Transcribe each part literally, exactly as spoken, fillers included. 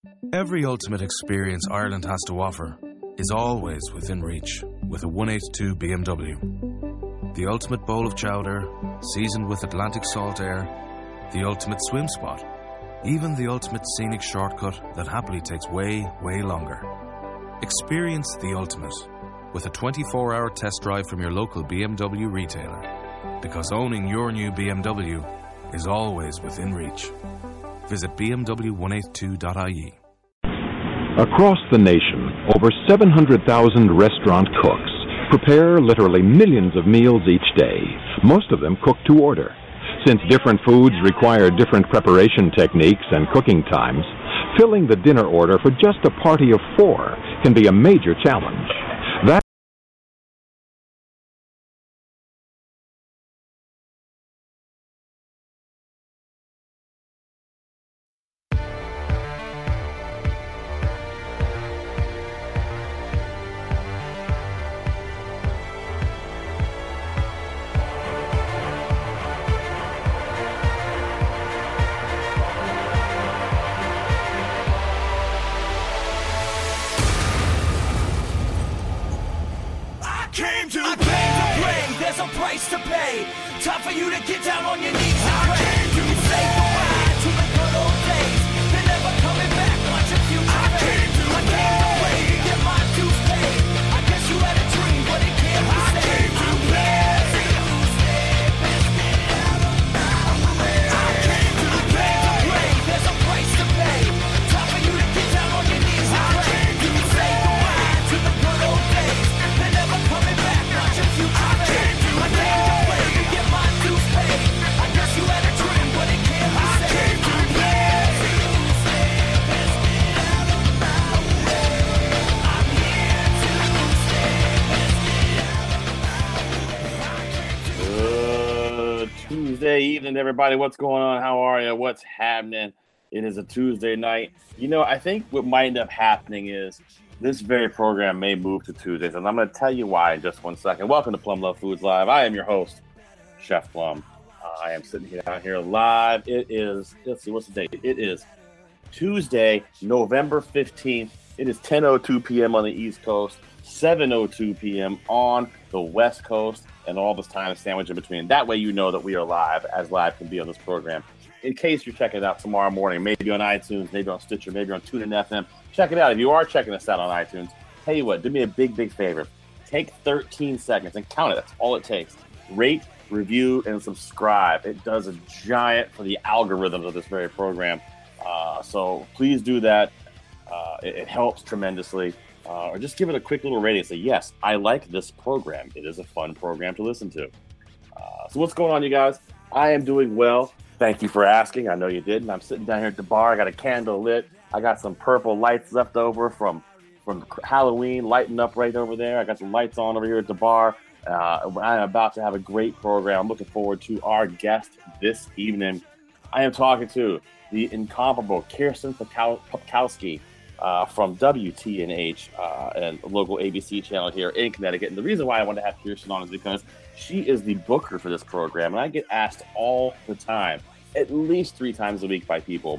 Every ultimate experience Ireland has to offer is always within reach with a one eighty-two B M W. The ultimate bowl of chowder, seasoned with Atlantic salt air, the ultimate swim spot, even the ultimate scenic shortcut that happily takes way, way longer. Experience the ultimate with a twenty-four hour test drive from your local B M W retailer. Because owning your new B M W is always within reach. Visit b m w one eighty-two dot i e. Across the nation, over seven hundred thousand restaurant cooks prepare literally millions of meals each day, most of them cooked to order. Since different foods require different preparation techniques and cooking times, filling the dinner order for just a party of four can be a major challenge. That evening, everybody. What's going on? How are you? What's happening? It is a Tuesday night. You know, I think what might end up happening is this very program may move to Tuesdays, and I'm going to tell you why in just one second. Welcome to Plum Love Foods Live. I am your host, Chef Plum. Uh, I am sitting here out here live. It is, let's see, what's the date? It is Tuesday, November fifteenth. It is ten oh two p.m. on the East Coast, seven oh two p.m. on the West Coast, and all this time is sandwiched in between. That way you know that we are live, as live can be on this program. In case you're checking it out tomorrow morning, maybe on iTunes, maybe on Stitcher, maybe on TuneIn F M, check it out. If you are checking us out on iTunes, tell you what, do me a big, big favor. Take thirteen seconds and count it. That's all it takes. Rate, review, and subscribe. It does a giant for the algorithms of this very program. Uh, so please do that. Uh, it, it helps tremendously. Uh, or just give it a quick little rating and say, yes, I like this program. It is a fun program to listen to. Uh, so what's going on, you guys? I am doing well. Thank you for asking. I know you did. And I'm sitting down here at the bar. I got a candle lit. I got some purple lights left over from, from Halloween lighting up right over there. I got some lights on over here at the bar. Uh, I'm about to have a great program. I'm looking forward to our guest this evening. I am talking to the incomparable Kirsten Popkowski. Uh, from W T N H uh, and a local A B C channel here in Connecticut. And the reason why I wanted to have Kirsten on is because she is the booker for this program. And I get asked all the time, at least three times a week by people,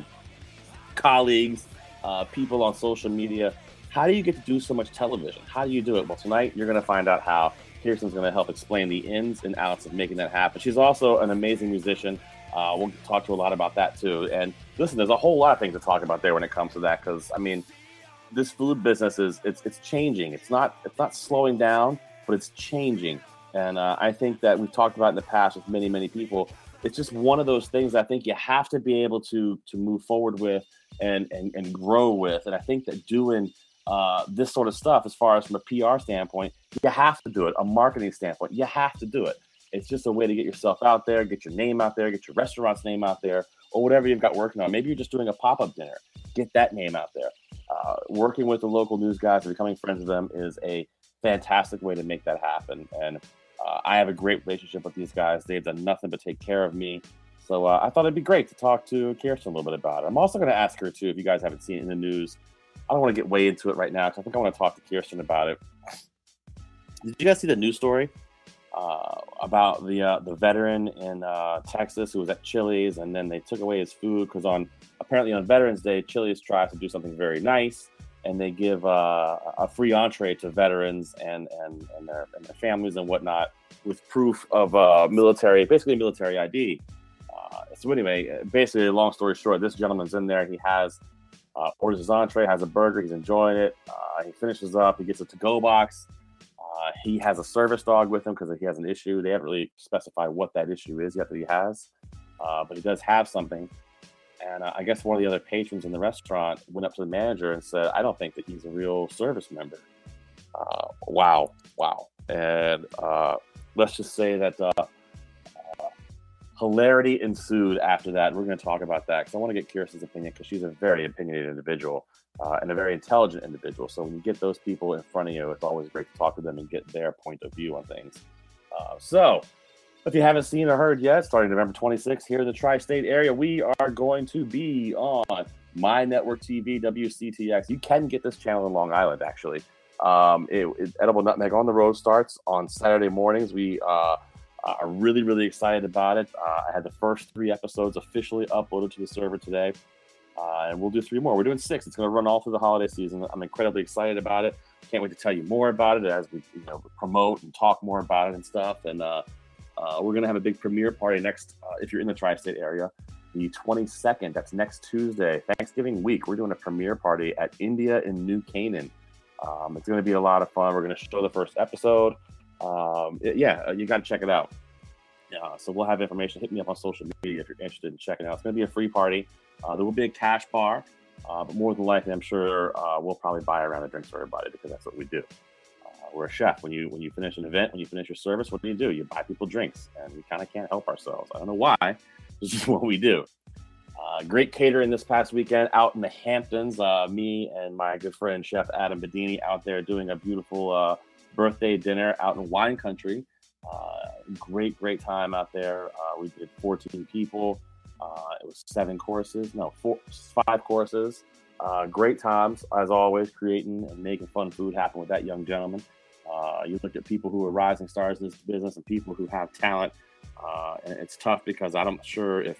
colleagues, uh, people on social media, how do you get to do so much television? How do you do it? Well, tonight you're going to find out how. Kirsten's going to help explain the ins and outs of making that happen. She's also an amazing musician. Uh, we'll talk to her a lot about that too. And listen, there's a whole lot of things to talk about there when it comes to that, because I mean, this food business is it's it's changing. It's not it's not slowing down, but it's changing. And uh, I think that we've talked about in the past with many many people. It's just one of those things I think you have to be able to to move forward with and and, and grow with. And I think that doing uh, this sort of stuff, as far as from a P R standpoint, you have to do it. A marketing standpoint, you have to do it. It's just a way to get yourself out there, get your name out there, get your restaurant's name out there, or whatever you've got working on. Maybe you're just doing a pop-up dinner. Get that name out there. Uh, working with the local news guys and becoming friends with them is a fantastic way to make that happen. And uh, I have a great relationship with these guys. They've done nothing but take care of me. So uh, I thought it'd be great to talk to Kirsten a little bit about it. I'm also going to ask her, too, if you guys haven't seen it in the news. I don't want to get way into it right now, because I think I want to talk to Kirsten about it. Did you guys see the news story uh, about the uh, the veteran in uh, Texas who was at Chili's, and then they took away his food because on apparently on Veterans Day, Chili's tries to do something very nice, and they give uh, a free entree to veterans and and and their, and their families and whatnot with proof of uh, military, basically military I D. Uh, so anyway, basically, long story short, this gentleman's in there. He has uh, orders his entree, has a burger. He's enjoying it. Uh, he finishes up. He gets a to-go box. Uh, he has a service dog with him because he has an issue. They haven't really specified what that issue is yet that he has, uh, but he does have something. And uh, I guess one of the other patrons in the restaurant went up to the manager and said, "I don't think that he's a real service member." Uh, wow, wow. And uh, let's just say that uh, uh, hilarity ensued after that. We're going to talk about that because I want to get Kirsten's opinion because she's a very opinionated individual uh, and a very intelligent individual. So when you get those people in front of you, it's always great to talk to them and get their point of view on things. Uh, so if you haven't seen or heard yet, starting November twenty-sixth here in the tri-state area, we are going to be on My Network T V, W C T X. You can get this channel in Long Island, actually. Um, it, it, Edible Nutmeg on the Road starts on Saturday mornings. We uh, are really, really excited about it. Uh, I had the first three episodes officially uploaded to the server today, uh, and we'll do three more. We're doing six. It's going to run all through the holiday season. I'm incredibly excited about it. Can't wait to tell you more about it as we, you know, promote and talk more about it and stuff. And uh, uh, we're going to have a big premiere party next, uh, if you're in the tri-state area, the twenty-second. That's next Tuesday, Thanksgiving week. We're doing a premiere party at India in New Canaan. Um, it's going to be a lot of fun. We're going to show the first episode. Um, it, yeah, you got to check it out. Uh, so we'll have information. Hit me up on social media if you're interested in checking it out. It's going to be a free party. Uh, there will be a cash bar, uh, but more than likely, I'm sure uh, we'll probably buy a round of drinks for everybody because that's what we do. Uh, we're a chef. When you when you finish an event, when you finish your service, what do you do? You buy people drinks, and we kind of can't help ourselves. I don't know why. This is what we do. Uh, great catering this past weekend out in the Hamptons. Uh, me and my good friend, Chef Adam Bedini, out there doing a beautiful uh, birthday dinner out in wine country. Uh, great, great time out there. Uh, we did fourteen people. Uh, it was seven courses. No, four, five courses. Uh, great times, as always, creating and making fun food happen with that young gentleman. Uh, you look at people who are rising stars in this business and people who have talent. Uh, and it's tough because I'm not sure if,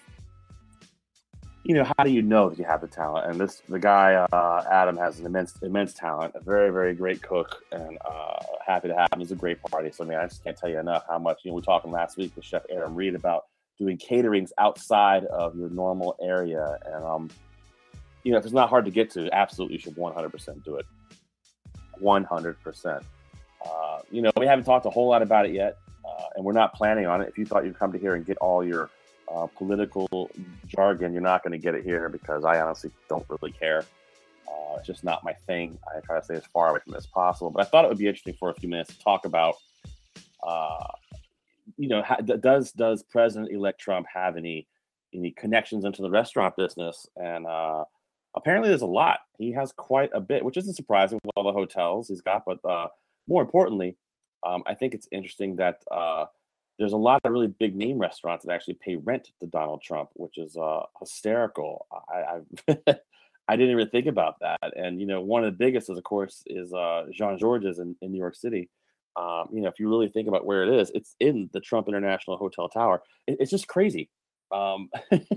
you know, how do you know that you have the talent? And this, the guy, uh, Adam, has an immense, immense talent, a very, very great cook, and uh, happy to have him. It's a great party. So, I mean, I just can't tell you enough how much, you know, we were talking last week with Chef Adam Reed about doing caterings outside of your normal area. And, um, you know, if it's not hard to get to, absolutely you should one hundred percent do it. one hundred percent. Uh, you know, we haven't talked a whole lot about it yet, uh, and we're not planning on it. If you thought you'd come to here and get all your Uh, political jargon, you're not going to get it here because I honestly don't really care. Uh, it's just not my thing. I try to stay as far away from it as possible. But I thought it would be interesting for a few minutes to talk about, uh, you know, how, does does President-elect Trump have any any connections into the restaurant business? And uh, apparently, there's a lot. He has quite a bit, which isn't surprising with all the hotels he's got. But uh, more importantly, um, I think it's interesting that. Uh, There's a lot of really big name restaurants that actually pay rent to Donald Trump, which is uh, hysterical. I I, I didn't even think about that. And, you know, one of the biggest, is, of course, is uh, Jean Georges in, in New York City. Um, you know, if you really think about where it is, it's in the Trump International Hotel Tower. It, it's just crazy. Um,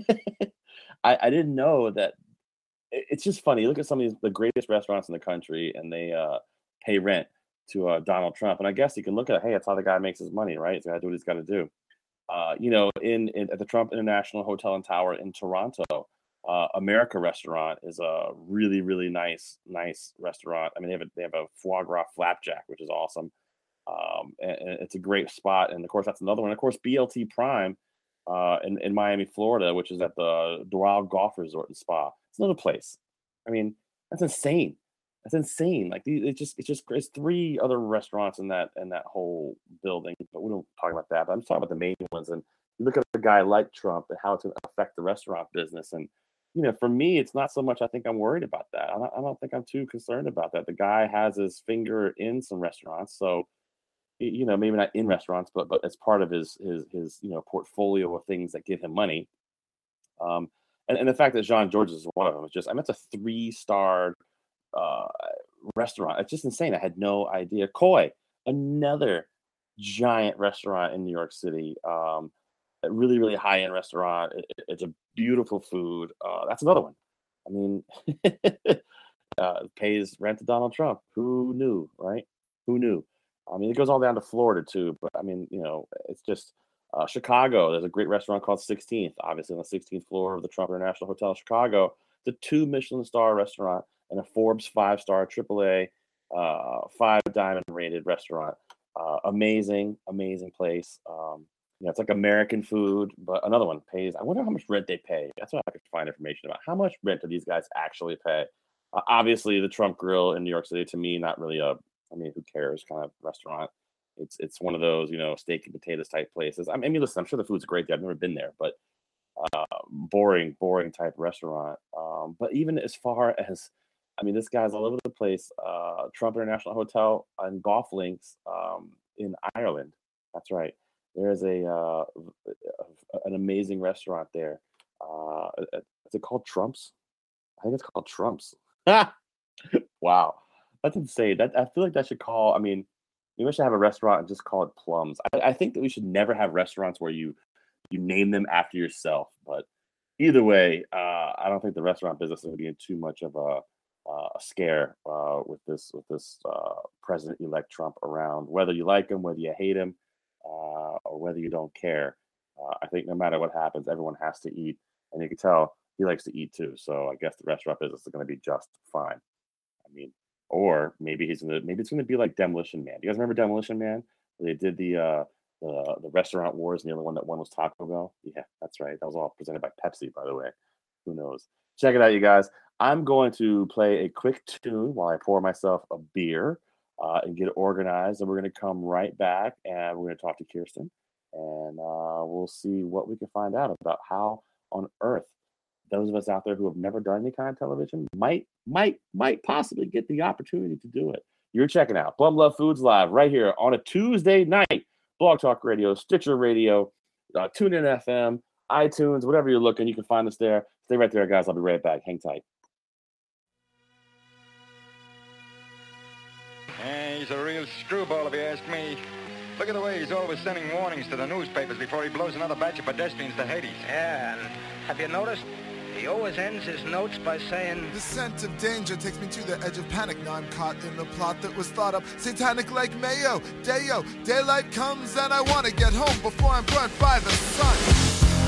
I, I didn't know that. It, it's just funny. You look at some of these, the greatest restaurants in the country, and they uh, pay rent to uh, Donald Trump. And I guess you can look at, hey, that's how the guy makes his money, right? He's got to do what he's got to do. Uh, you know, in, in at the Trump International Hotel and Tower in Toronto, uh, America Restaurant is a really, really nice, nice restaurant. I mean, they have a, they have a foie gras flapjack, which is awesome. Um, and, and it's a great spot. And of course, that's another one. Of course, B L T Prime uh, in, in Miami, Florida, which is at the Doral Golf Resort and Spa. It's another place. I mean, that's insane. That's insane. Like it's just, it's just, it's three other restaurants in that in that whole building. But we don't talk about that. But I'm talking about the main ones. And you look at a guy like Trump and how it's going to affect the restaurant business. And you know, for me, it's not so much. I think I'm worried about that. I don't, I don't think I'm too concerned about that. The guy has his finger in some restaurants, so you know, maybe not in restaurants, but but as part of his his his you know portfolio of things that give him money. Um, and, and the fact that Jean Georges is one of them is just. I mean, it's a three star. Uh, restaurant. It's just insane. I had no idea. Koi, another giant restaurant in New York City. Um, a really, really high end restaurant. It, it- it's a beautiful food. Uh, that's another one. I mean, uh, pays rent to Donald Trump. Who knew, right? Who knew? I mean, it goes all down to Florida too. But I mean, you know, it's just uh, Chicago. There's a great restaurant called sixteenth, obviously on the sixteenth floor of the Trump International Hotel in Chicago. It's a two Michelin star restaurant and a Forbes five star triple A, uh, five diamond rated restaurant. Uh, amazing, amazing place. Um, you know, it's like American food, but another one pays. I wonder how much rent they pay. That's what I could find information about. How much rent do these guys actually pay? Uh, obviously, the Trump Grill in New York City, to me, not really a, I mean, who cares kind of restaurant. It's it's one of those, you know, steak and potatoes type places. I mean, listen, I'm sure the food's great there. I've never been there, but uh, boring, boring type restaurant. Um, but even as far as, I mean, this guy's all over the place. Uh, Trump International Hotel and Golf Links um, in Ireland. That's right. There is a uh, an amazing restaurant there. Uh, is it called Trump's? I think it's called Trump's. Wow, that's insane. That I feel like that should call. I mean, we should have a restaurant and just call it Plums. I, I think that we should never have restaurants where you you name them after yourself. But either way, uh, I don't think the restaurant business is going to be in too much of a, uh, a scare uh, with this with this uh, President-elect Trump around. Whether you like him, whether you hate him, uh, or whether you don't care, uh, I think no matter what happens, everyone has to eat, and you can tell he likes to eat too. So I guess the restaurant business is going to be just fine. I mean, or maybe he's gonna maybe it's gonna be like Demolition Man. Do you guys remember Demolition Man? Where they did the uh the the restaurant wars, and the only one that won was Taco Bell. Yeah, that's right. That was all presented by Pepsi, by the way. Who knows? Check it out, you guys. I'm going to play a quick tune while I pour myself a beer uh, and get organized, and we're gonna come right back and we're gonna talk to Kirsten, and uh, we'll see what we can find out about how on earth those of us out there who have never done any kind of television might, might, might possibly get the opportunity to do it. You're checking out Plum Love Foods Live right here on a Tuesday night. Blog Talk Radio, Stitcher Radio, uh, TuneIn F M, iTunes, whatever you're looking, you can find us there. Stay right there, guys. I'll be right back. Hang tight. Hey, he's a real screwball if you ask me. Look at the way he's always sending warnings to the newspapers before he blows another batch of pedestrians to Hades. Yeah, and have you noticed? He always ends his notes by saying, "The scent of danger takes me to the edge of panic. Now I'm caught in the plot that was thought up, satanic like mayo. Deo, daylight comes and I want to get home before I'm burnt by the sun."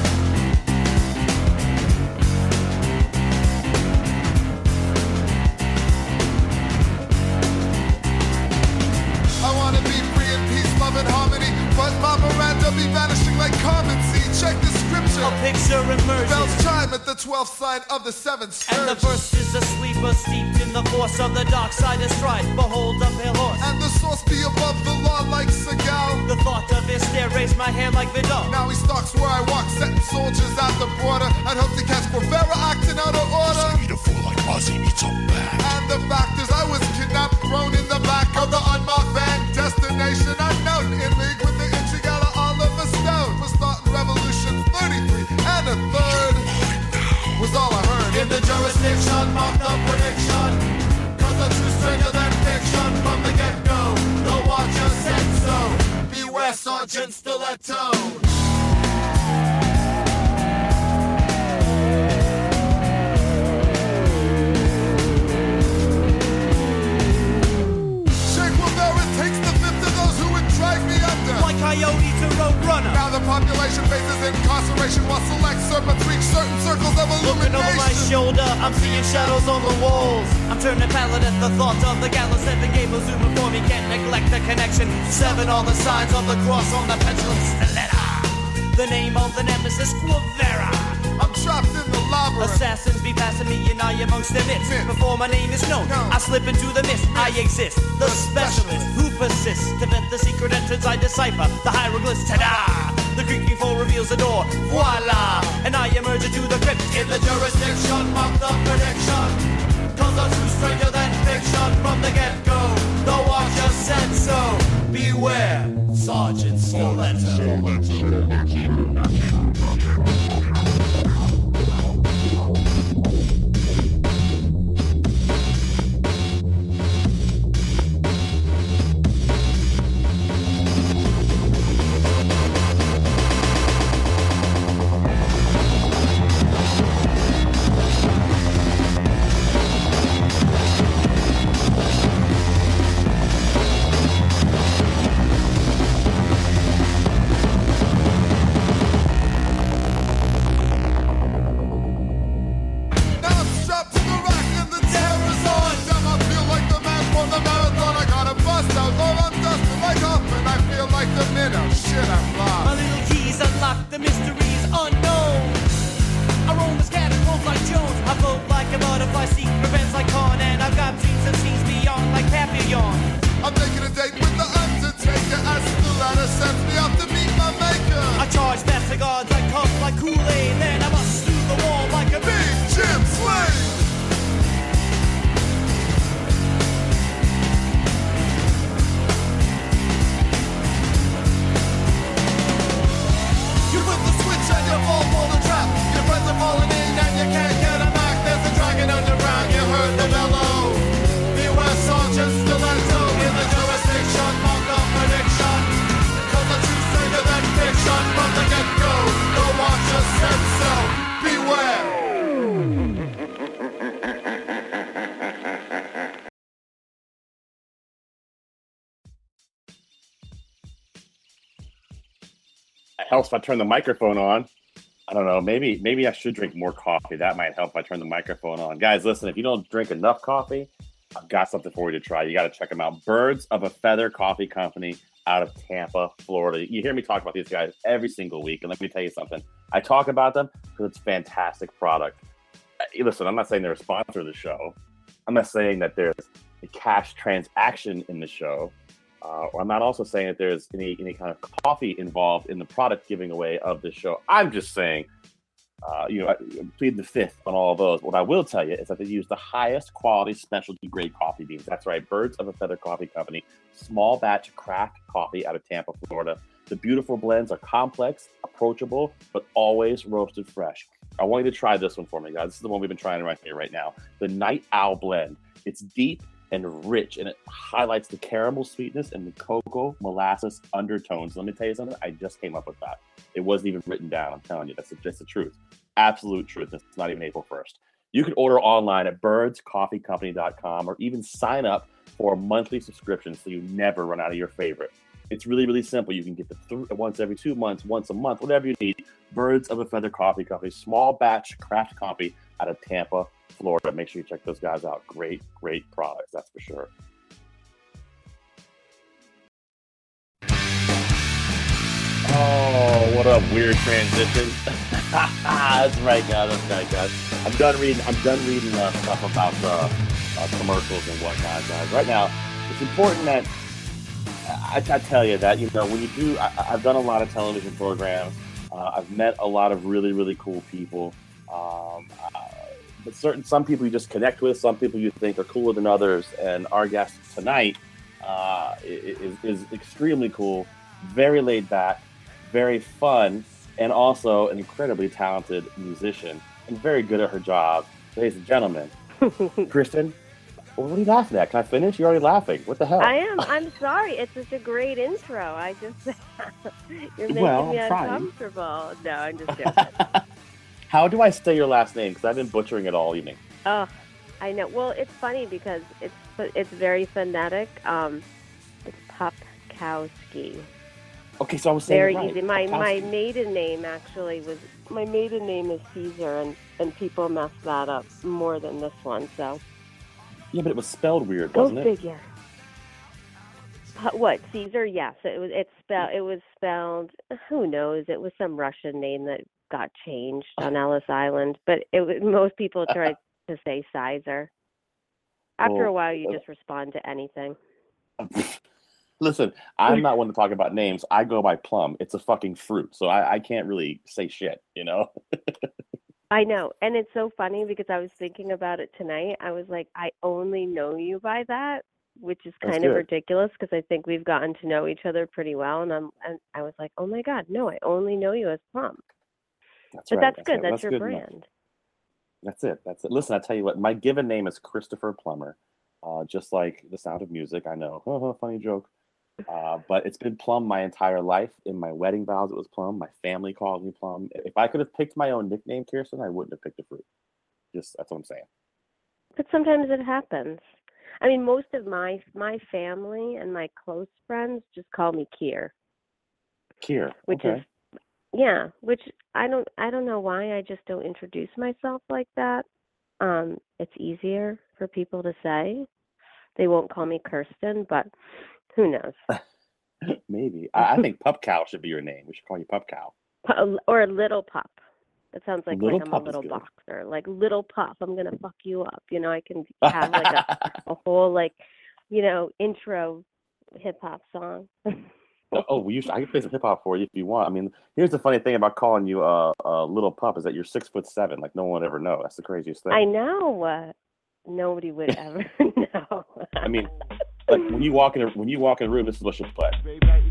I want to be free in peace, love and harmony, but my Miranda be vanishing like Carmency. Check the scripture. A picture emerges. Bells chime at the twelfth sign of the seventh scourge. And the verse is a sleeper steeped in the force of the dark side of strife. Behold a pale horse. And the source be above the law like Seagal. The thought of his stare raised my hand like Vidal. Now he stalks where I walk, setting soldiers at the border. I'd hope to catch Guevara acting out of order. Eat a fool like Ozzy eats a bat. And the fact is I was kidnapped, thrown in the back of the unmarked van. Destination unknown, in league with the Intrigala Oliver Stone. Was starting revolution thirty-three and a third was all I heard. In the jurisdiction, mark the prediction, cause the truth's stranger than fiction. From the get-go, the watcher said so. Beware Sergeant Stiletto. Like Coyote to Roadrunner. Now the population faces incarceration while select serpents reach certain circles of illumination. Looking over my shoulder, I'm seeing shadows on the walls. I'm turning pallid at the thought of the gallows. Seven gables zoom before me, can't neglect the connection. Seven all the signs of the cross on the petulant stiletto. The name of the nemesis, Guevara. I'm trapped in the labyrinth. Assassins be passing me and I amongst the myths. Before my name is known, no. I slip into the mist. I exist, the, the specialist who persists to vent the secret entrance. I decipher the hieroglyphs. Ta-da! The creaking fold reveals the door. Voila! And I emerge into the crypt. In the jurisdiction, mark the prediction, cause the truth's stranger than fiction. From the get-go, the watcher said so. Beware, Sergeant Stiletto. minnow, shit, I'm lost. My little keys unlock the mysteries unknown. I roam the catacombs like Jones. I float like a butterfly, seek revenge like Khan, and I've got dreams and scenes beyond like Papillon. I'm taking a date with the Undertaker as the ladder sends me off to meet my maker. I charge past the guards like cuffs like Kool-Aid, then I bust through the wall like a Big Jim Slade. You flip the switch and you fall for the trap. Your friends are falling in and you can't get a knock. There's a dragon underground, you heard the bellow. Beware sergeant stiletto in the jurisdiction, mark of prediction. Cause the truth stranger than fiction from the get-go. The watcher said so, beware. It helps if I turn the microphone on. I don't know. Maybe maybe I should drink more coffee. That might help if I turn the microphone on. Guys, listen, if you don't drink enough coffee, I've got something for you to try. You got to check them out. Birds of a Feather Coffee Company out of Tampa, Florida. You hear me talk about these guys every single week. And let me tell you something. I talk about them because it's a fantastic product. Listen, I'm not saying they're a sponsor of the show. I'm not saying that there's a cash transaction in the show. Uh, or I'm not also saying that there's any, any kind of coffee involved in the product giving away of the show. I'm just saying, uh, you know, I plead the fifth on all of those. What I will tell you is that they use the highest quality specialty grade coffee beans. That's right, Birds of a Feather Coffee Company, small batch craft coffee out of Tampa, Florida. The beautiful blends are complex, approachable, but always roasted fresh. I want you to try this one for me, guys. This is the one we've been trying right here, right now. The Night Owl Blend. It's deep and rich, and it highlights the caramel sweetness and the cocoa molasses undertones. Let me tell you something. I just came up with that. It wasn't even written down. I'm telling you, that's just the truth. Absolute truth. It's not even April first. You can order online at birds coffee company dot com or even sign up for a monthly subscription so you never run out of your favorite. It's really, really simple. You can get the th- once every two months, once a month, whatever you need. Birds of a Feather Coffee Company, small batch craft coffee out of Tampa, Florida. Make sure you check those guys out. Great, great products, that's for sure. Oh, what a weird transition. That's right, guys. That's right, guys. I'm done reading. I'm done reading uh, stuff about uh, uh, commercials and whatnot, guys. Right now, it's important that I, I tell you that, you know, when you do, I, I've done a lot of television programs. Uh, I've met a lot of really, really cool people. Um, uh, but certain, some people you just connect with, some people you think are cooler than others. And our guest tonight uh, is, is extremely cool, very laid back, very fun, and also an incredibly talented musician and very good at her job. Ladies and gentlemen, Kristen. Well, what are you laughing at? Can I finish? You're already laughing. What the hell? I am. I'm sorry. It's such a great intro. I just you're making well, me I'm uncomfortable. No, I'm just joking. How do I say your last name? Because I've been butchering it all evening. Oh, I know. Well, it's funny because it's it's very phonetic. Um, it's Popkowski. Okay, so I was saying very right. easy. My Popkowski. my maiden name actually was my maiden name is Caesar, and and people mess that up more than this one. So. Yeah, but it was spelled weird, Go wasn't it? figure. What, Caesar? Yes, it was. It spelled. It was spelled. Who knows? It was some Russian name that got changed on Ellis Island. But it was, most people try to say Caesar. After Well, a while, you uh, just respond to anything. Listen, I'm not one to talk about names. I go by Plum. It's a fucking fruit, so I, I can't really say shit, you know? I know. And it's so funny because I was thinking about it tonight. I was like, I only know you by that, which is That's kind of good. ridiculous because I think we've gotten to know each other pretty well. And I'm, and I was like, oh my God, no, I only know you as Plum. That's But right. that's That's good. right. That's, That's your good enough. brand. That's it. That's it. Listen, I tell you what, my given name is Christopher Plummer, uh, just like The Sound of Music. I know, funny joke. Uh, but it's been Plum my entire life. In my wedding vows, it was Plum. My family called me Plum. If I could have picked my own nickname, Kirsten, I wouldn't have picked a fruit. Just that's what I'm saying. But sometimes it happens. I mean, most of my my family and my close friends just call me Kier, Kier. which Okay. is yeah, which I don't I don't know why I just don't introduce myself like that. Um, it's easier for people to say. They won't call me Kirsten, but who knows? Maybe. I, I think Pup Cow should be your name. We should call you Pup Cow. Pu- Or Little Pup. That sounds like, Little like I'm Pup a is little good. boxer. Like Little Pup, I'm gonna fuck you up. You know, I can have like a, a whole like, you know, intro hip hop song. Oh, we used to, I can play some hip hop for you if you want. I mean, here's the funny thing about calling you a uh, uh, Little Pup is that you're six foot seven. Like no one would ever know. That's the craziest thing. I know. Uh, nobody would ever know. I mean, like when you walk in a, when you walk in a room, this is what should play.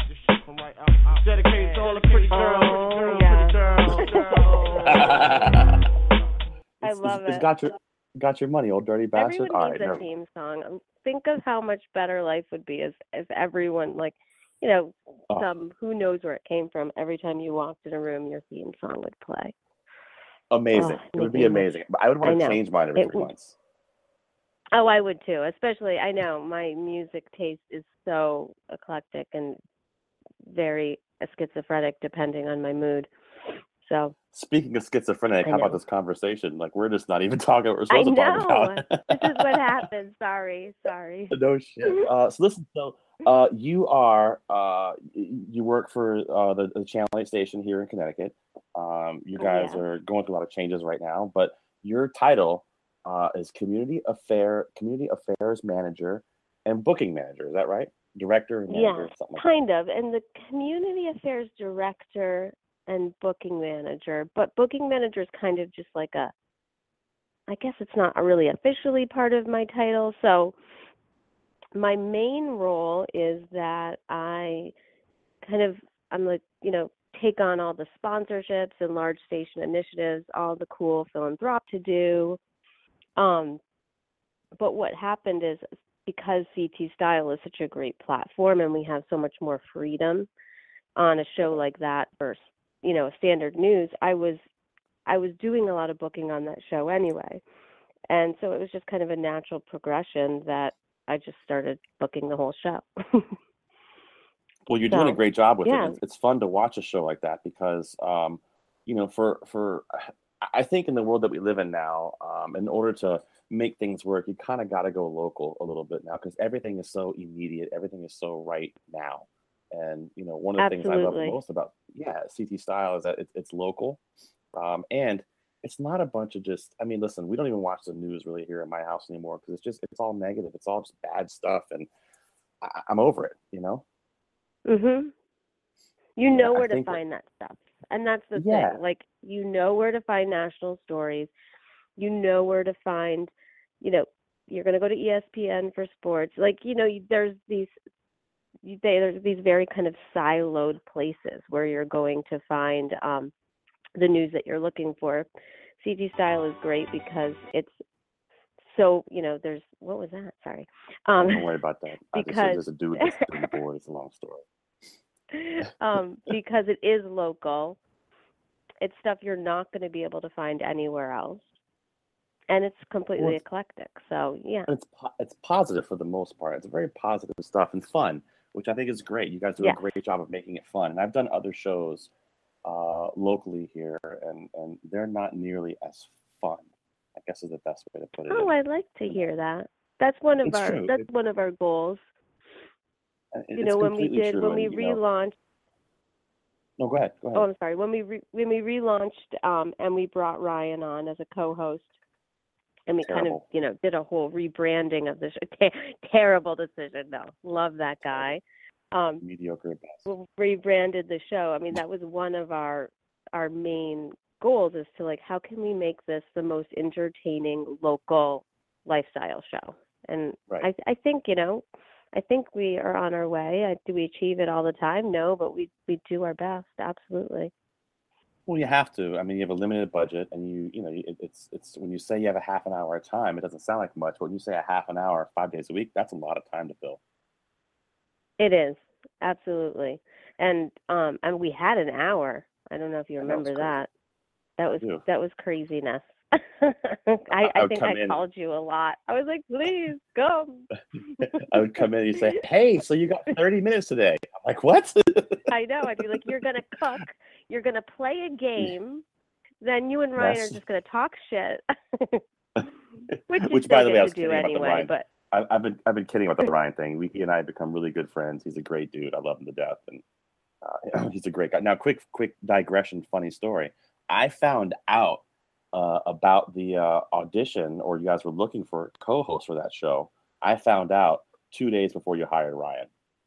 Dedicated to all the pretty girls, Oh, pretty yeah. girls, pretty girls. I It's- love it's, It's it. got your got your money, old dirty bastard. Everyone All needs right, a never- theme song. Um, Think of how much better life would be if, if everyone, like, you know, Oh. some, who knows where it came from. Every time you walked in a room, your theme song would play. amazing. Oh, it would be make me wish. amazing. But I would I want to know. change mine every It three would- months. Oh, I would too. Especially, I know my music taste is so eclectic and very schizophrenic depending on my mood. So Speaking of schizophrenic, I how about know. this conversation? Like we're just not even talking what we're I supposed to talk know. about. This is what happens. Sorry, sorry. No shit. Uh, so listen, so uh, you are uh, y- you work for uh, the, the Channel eight station here in Connecticut. Um, you Oh, guys yeah. are going through a lot of changes right now, but your title uh, is community affair community affairs manager and booking manager. Is that right? Director and manager, Yeah, something like kind of. And the community affairs director and booking manager, but booking manager is kind of just like a, I guess it's not really officially part of my title. So my main role is that I kind of, I'm like, you know, take on all the sponsorships and large station initiatives, all the cool philanthropic to do. Um, but what happened is because C T Style is such a great platform and we have so much more freedom on a show like that versus, you know, standard news, I was I was doing a lot of booking on that show anyway. And so it was just kind of a natural progression that I just started booking the whole show. Well, you're doing a So, great job with yeah. it. It's, it's fun to watch a show like that because, um, you know, for for I think in the world that we live in now, um, in order to make things work, you kind of got to go local a little bit now because everything is so immediate. Everything is so right now. And, you know, one of the things I love Absolutely. most about, yeah, C T Style is that it, it's local. Um, and it's not a bunch of just, I mean, listen, we don't even watch the news really here in my house anymore because it's just, it's all negative. It's all just bad stuff. And I, I'm over it, you know? Mhm. You Yeah, know I where to think- find that stuff. And that's the Yeah. thing. Like you know where to find national stories. You know where to find, you know, you're going to go to E S P N for sports. Like, you know, you, there's these you, they, there's these very kind of siloed places where you're going to find um, the news that you're looking for. C T Style is great because it's so, you know, there's, what was that? Sorry. Um, Don't worry about that. I just said because- there's a dude that's sitting bored. It's a long story. um, because it is local. It's stuff you're not going to be able to find anywhere else. And it's completely Well, it's- eclectic. So, yeah. And it's po- it's positive for the most part. It's very positive stuff and fun, which I think is great. You guys do Yeah. a great job of making it fun. And I've done other shows uh, locally here, and, and they're not nearly as fun. I guess is the best way to put it. Oh, I'd like to hear that. That's one of It's our true. that's It- one of our goals. And You it's know, when we completely did true, when we and, you know- relaunched No, go ahead. Go ahead. Oh, I'm sorry. When we re- when we relaunched um, and we brought Ryan on as a co-host, and we kind of Terrible. you know did a whole rebranding of the show. Ter- terrible decision. No, love that guy. Um, Mediocre at best. we rebranded the show. I mean, that was one of our our main goals is to like how can we make this the most entertaining local lifestyle show? And Right. I I think you know. I think we are on our way. I, do we achieve it all the time? No, but we we do our best. Absolutely. Well, you have to. I mean, you have a limited budget, and you, you know, it, it's it's when you say you have a half an hour of time, it doesn't sound like much. But when you say a half an hour, five days a week, that's a lot of time to fill. It is absolutely, and um, and we had an hour. I don't know if you I know, it's remember crazy. that. That was do. that was craziness. I, I I would think come I in- called you a lot. I was like, please come. I would come in and you say, "Hey, so you got thirty minutes today?" I'm like, "What?" I know. I'd be like, you're gonna cook. You're gonna play a game. Then you and Ryan Yes. are just gonna talk shit. Which, Which, is by still the way, good I was to do kidding about the anyway. Ryan. But I, I've been I've been kidding about the Ryan thing. We, he and I have become really good friends. He's a great dude. I love him to death, and uh, he's a great guy. Now, quick quick digression, funny story. I found out uh, about the uh, audition, or you guys were looking for co-hosts for that show. I found out two days before you hired Ryan.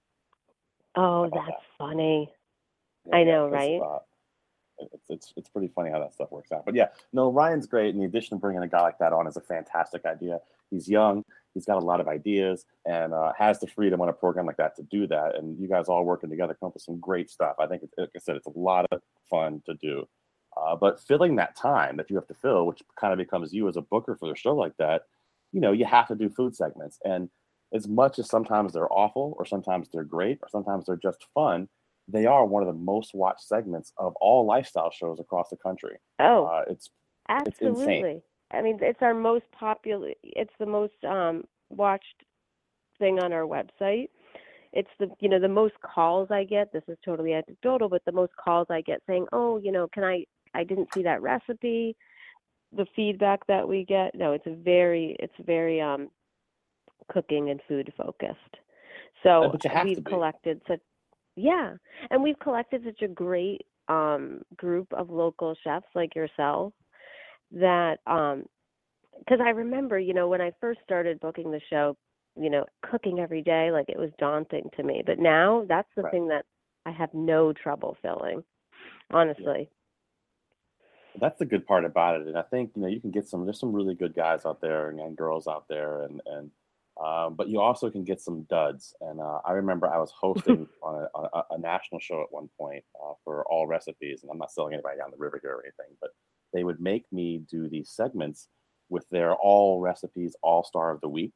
Oh, that's that? funny. Yeah, I know, yeah, right? Uh, it's, it's it's pretty funny how that stuff works out. But yeah, no, Ryan's great. And the addition of bringing a guy like that on is a fantastic idea. He's young. He's got a lot of ideas and uh, has the freedom on a program like that to do that. And you guys all working together come up with some great stuff. I think, it's, like I said, it's a lot of fun to do. Uh, but filling that time that you have to fill, which kind of becomes you as a booker for a show like that, you know, you have to do food segments. And as much as sometimes they're awful or sometimes they're great or sometimes they're just fun, they are one of the most watched segments of all lifestyle shows across the country. Oh, uh, it's absolutely. It's insane. I mean, it's our most popular, it's the most um, watched thing on our website. It's the, you know, the most calls I get. This is totally anecdotal, but the most calls I get saying, oh, you know, can I, I didn't see that recipe. The feedback that we get, no, it's a very, it's very um, cooking and food focused. So we've collected such, yeah, and we've collected such a great um, group of local chefs like yourself that, um, because I remember, you know, when I first started booking the show, you know, cooking every day, like it was daunting to me. But now that's the right. thing that I have no trouble filling, honestly. Yeah. That's the good part about it. And I think, you know, you can get some, there's some really good guys out there and, and girls out there. And, and um, but you also can get some duds. And uh, I remember I was hosting on, a, on a, a national show at one point uh, for All Recipes. And I'm not selling anybody down the river here or anything, but they would make me do these segments with their All Recipes All-Star of the Week.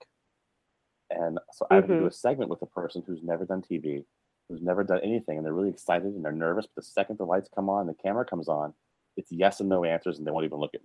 And so I would mm-hmm. do a segment with a person who's never done T V, who's never done anything, and they're really excited and they're nervous. But the second the lights come on, the camera comes on, it's yes and no answers, and they won't even look at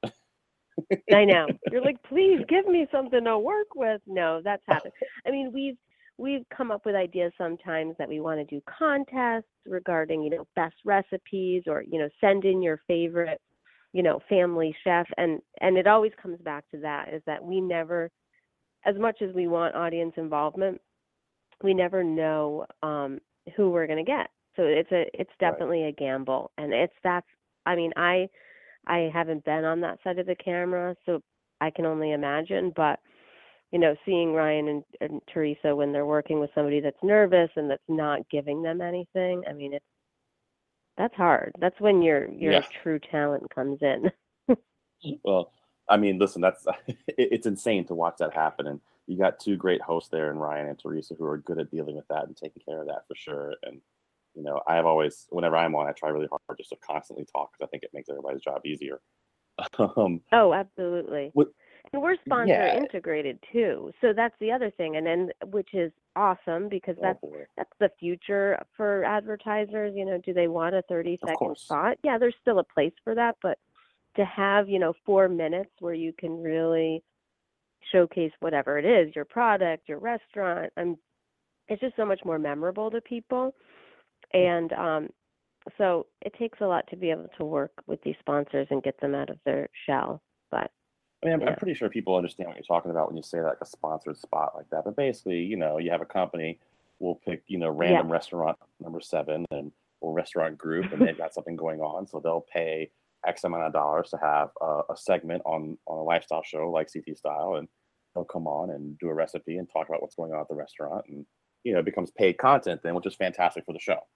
me. I know. You're like, please give me something to work with. No, that's happened. I mean, we've we've come up with ideas sometimes that we want to do contests regarding, you know, best recipes, or, you know, send in your favorite, you know, family chef, and and it always comes back to that, is that we never, as much as we want audience involvement, we never know um, who we're going to get. So it's a, it's definitely right. a gamble. And it's, that's, I mean, I, I haven't been on that side of the camera, so I can only imagine, but, you know, seeing Ryan and, and Teresa when they're working with somebody that's nervous and that's not giving them anything, I mean, it's, that's hard. That's when your, your yeah. true talent comes in. Well, I mean, listen, that's it's insane to watch that happen. And you got two great hosts there in Ryan and Teresa who are good at dealing with that and taking care of that for sure. And, you know, I have always, whenever I'm on, I try really hard just to constantly talk because I think it makes everybody's job easier. Um, oh, absolutely. What, and we're sponsor yeah. integrated too. So that's the other thing. And then, which is awesome because that's, oh that's the future for advertisers. You know, do they want a thirty second spot? Yeah, there's still a place for that, but to have, you know, four minutes where you can really showcase whatever it is, your product, your restaurant, and it's just so much more memorable to people. And um, so it takes a lot to be able to work with these sponsors and get them out of their shell. But I mean, I'm, yeah. I'm pretty sure people understand what you're talking about when you say like a sponsored spot like that. But basically, you know, you have a company, we'll pick, you know, random yeah. restaurant number seven and or restaurant group, and they've got something going on. So they'll pay X amount of dollars to have a, a segment on, on a lifestyle show like C T Style, and they'll come on and do a recipe and talk about what's going on at the restaurant, and you know, it becomes paid content then, which is fantastic for the show.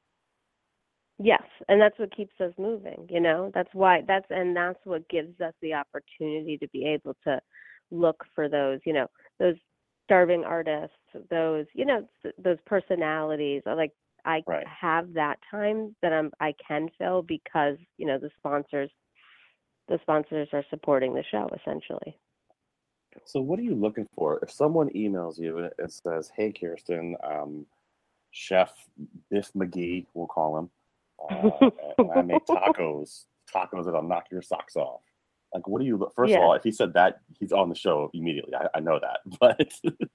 Yes, and that's what keeps us moving, you know. That's why that's and that's what gives us the opportunity to be able to look for those, you know, those starving artists, those, you know, those personalities. Like I right. have that time that I'm I can fill because, you know, the sponsors the sponsors are supporting the show essentially. So what are you looking for? If someone emails you and says, "Hey, Kirsten, um, Chef Biff McGee, we'll call him, uh, and I make tacos, tacos that'll knock your socks off." Like, what do you look? First yeah. of all, if he said that, he's on the show immediately. I, I know that, but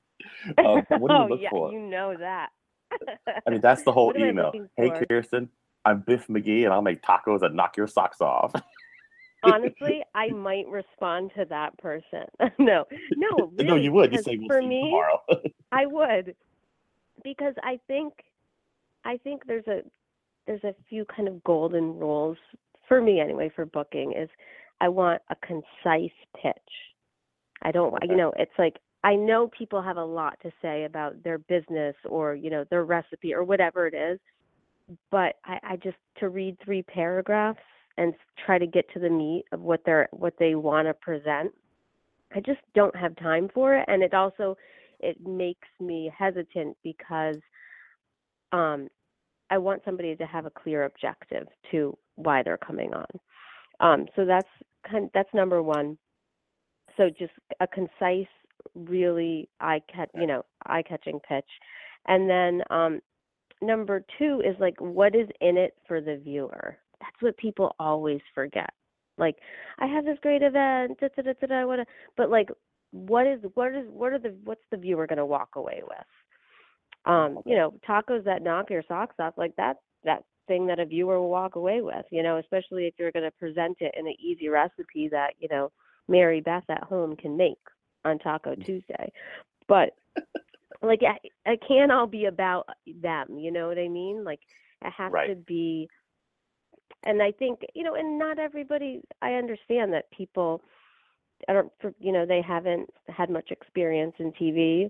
um, what do you oh, look yeah, for? You know that. I mean, that's the whole email. Hey, for? Kirsten, I'm Biff McGee, and I'll make tacos that knock your socks off. honestly, I might respond to that person. no, no, really, no, you would. You because say we'll for see you me, tomorrow. I would, because I think, I think there's a, there's a few kind of golden rules for me anyway for booking. Is I want a concise pitch. I don't, okay. you know, it's like I know people have a lot to say about their business or you know their recipe or whatever it is, but I, I just to read three paragraphs and try to get to the meat of what they're what they want to present. I just don't have time for it, and it also it makes me hesitant because um, I want somebody to have a clear objective to why they're coming on. Um, so that's kind that's number one. So just a concise, really eye catch you know eye catching pitch, and then um, number two is like what is in it for the viewer. That's what people always forget. Like, I have this great event, da, da, da, da, da, what, but like, what is, what is, what are the, what's the viewer going to walk away with? Um, you know, tacos that knock your socks off, like that's that thing that a viewer will walk away with, you know, especially if you're going to present it in an easy recipe that, you know, Mary Beth at home can make on Taco Tuesday. But like, it, it can't all be about them, you know what I mean? Like, it has right. to be. And I think, you know, and not everybody, I understand that people, I don't, you know, they haven't had much experience in T V.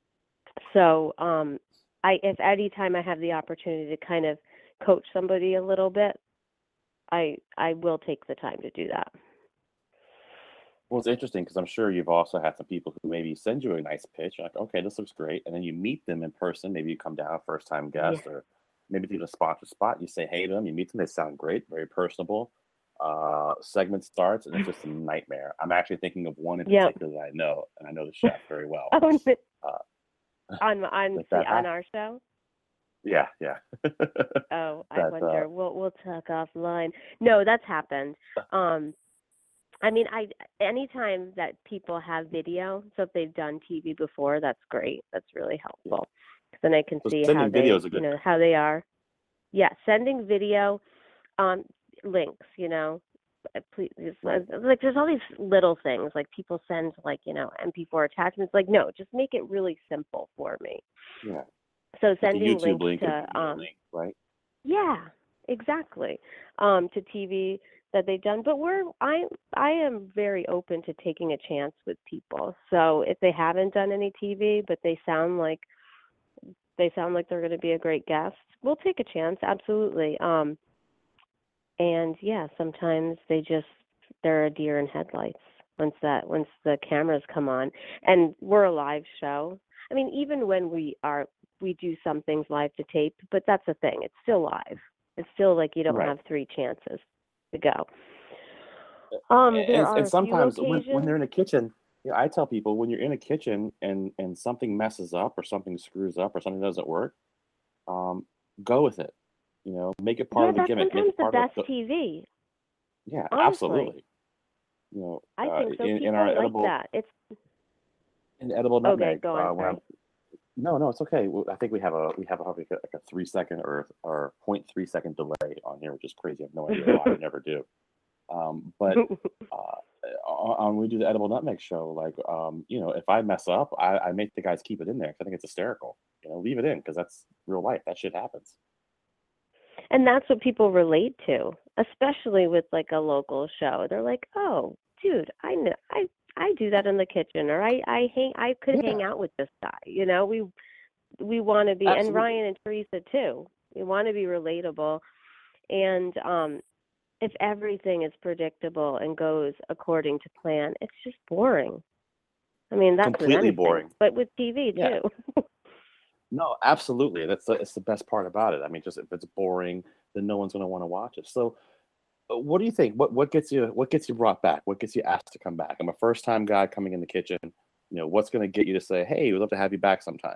So um, I, if any time I have the opportunity to kind of coach somebody a little bit, I, I will take the time to do that. Well, it's interesting because I'm sure you've also had some people who maybe send you a nice pitch, like, okay, this looks great. And then you meet them in person. Maybe you come down, first time guest yeah. or maybe through the spot to spot, you say hey to them, you meet them, they sound great, very personable. Uh, segment starts, and it's just a nightmare. I'm actually thinking of one in yep. particular that I know, and I know the chef very well. oh, uh, on on the, on our show? Yeah, yeah. oh, I that, wonder. Uh, we'll we'll talk offline. No, that's happened. Um, I mean, I anytime that people have video, so if they've done T V before, that's great. That's really helpful. Then I can see how they, you know, how they are. Yeah, sending video, um, links, you know, please, right. like there's all these little things, like people send like, you know, M P four attachments. Like, no, just make it really simple for me. Yeah. So sending like YouTube links link to, um, link, right? Yeah, exactly. Um, to T V that they've done, but we're I I am very open to taking a chance with people. So if they haven't done any T V, but they sound like they sound like they're going to be a great guest, we'll take a chance. Absolutely. Um, and yeah, sometimes they just, they're a deer in headlights once that, once the cameras come on, and we're a live show. I mean, even when we are, we do some things live to tape, but that's the thing. It's still live. It's still like, you don't right. have three chances to go. Um, there and, are and sometimes a few when, when they're in a kitchen, you know, I tell people when you're in a kitchen and, and something messes up or something screws up or something doesn't work, um, go with it. You know, make it part yeah, of the that's gimmick. Sometimes make it part the best of the, T V. Yeah, Honestly. absolutely. You know, I uh, think so. in, People in our like edible, that. It's in edible nutmeg. Okay, go on. Uh, when I'm, no, no, it's okay. I think we have a we have a, like a three second or or point three second delay on here, which is crazy. I have no idea why. I never do. Um, but uh, on when we do the edible nutmeg show, like um, you know, if I mess up, I, I make the guys keep it in there because I think it's hysterical. You know, leave it in because that's real life. That shit happens. And that's what people relate to, especially with like a local show. They're like, "Oh, dude, I know, I I do that in the kitchen, or I I hang, I could yeah. hang out with this guy." You know, we we want to be, Absolutely. And Ryan and Teresa too. We want to be relatable, and um. if everything is predictable and goes according to plan, it's just boring. I mean, that's completely boring. But with T V yeah. too. No, absolutely. That's the, it's the best part about it. I mean, just if it's boring, then no one's going to want to watch it. So, what do you think? What what gets you what gets you brought back? What gets you asked to come back? I'm a first time guy coming in the kitchen. You know, what's going to get you to say, "Hey, we'd love to have you back sometime"?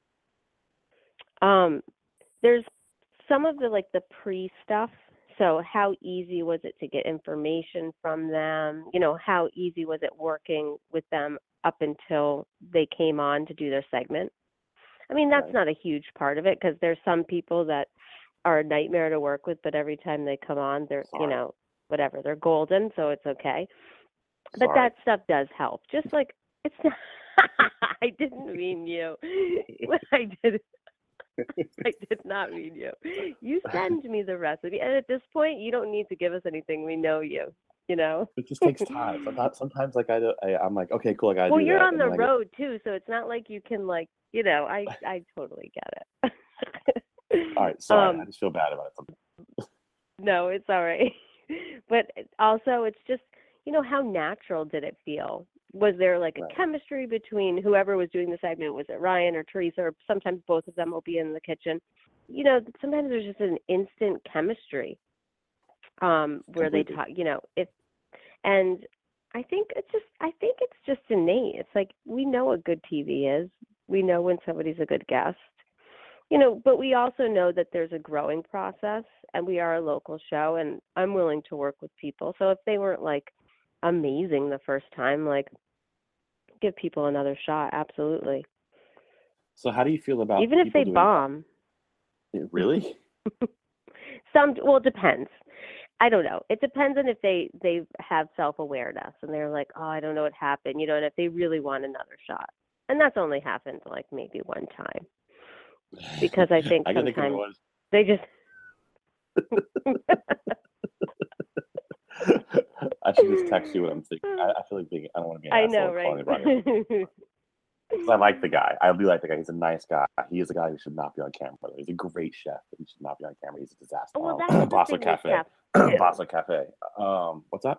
Um, there's some of the like the pre stuff. So how easy was it to get information from them? You know, how easy was it working with them up until they came on to do their segment? I mean, that's right. not a huge part of it because there's some people that are a nightmare to work with, but every time they come on, they're, Sorry. you know, whatever. They're golden, so it's okay. But Sorry. that stuff does help. Just like it's not, I didn't mean you. I did I did not mean you. You send me the recipe, and at this point, you don't need to give us anything. We know you. You know. It just takes time. Sometimes, sometimes like I, do, I, I'm like, okay, cool, I gotta well, do that. Well, you're on the like, road too, so it's not like you can like, you know. I, I totally get it. All right, sorry. Um, I just feel bad about it. No, it's all right. But also, it's just, you know, how natural did it feel? Was there like a Right. chemistry between whoever was doing the segment? Was it Ryan or Teresa? Or sometimes both of them will be in the kitchen. You know, sometimes there's just an instant chemistry um, where Completely. they talk, you know, if, and I think it's just, I think it's just innate. It's like, we know what good T V is. We know when somebody's a good guest, you know, but we also know that there's a growing process, and we are a local show, and I'm willing to work with people. So if they weren't like amazing the first time, like, give people another shot. Absolutely. So how do you feel about even if people they doing bomb? It, really? Some, well, it depends. I don't know. It depends on if they they have self-awareness and they're like, oh, I don't know what happened, you know, and if they really want another shot. And that's only happened like maybe one time, because I think I can think of sometimes one. they just. I should just text you what I'm thinking. I, I feel like being, I don't want to be an I asshole know, and calling right? anybody. 'Cause I like the guy. I do like the guy. He's a nice guy. He is a guy who should not be on camera. By the way. He's a great chef, but he should not be on camera. He's a disaster. Well, Um, that's the Bossa thing with Cafe. chefs, too. Bossa Cafe. Um, what's that?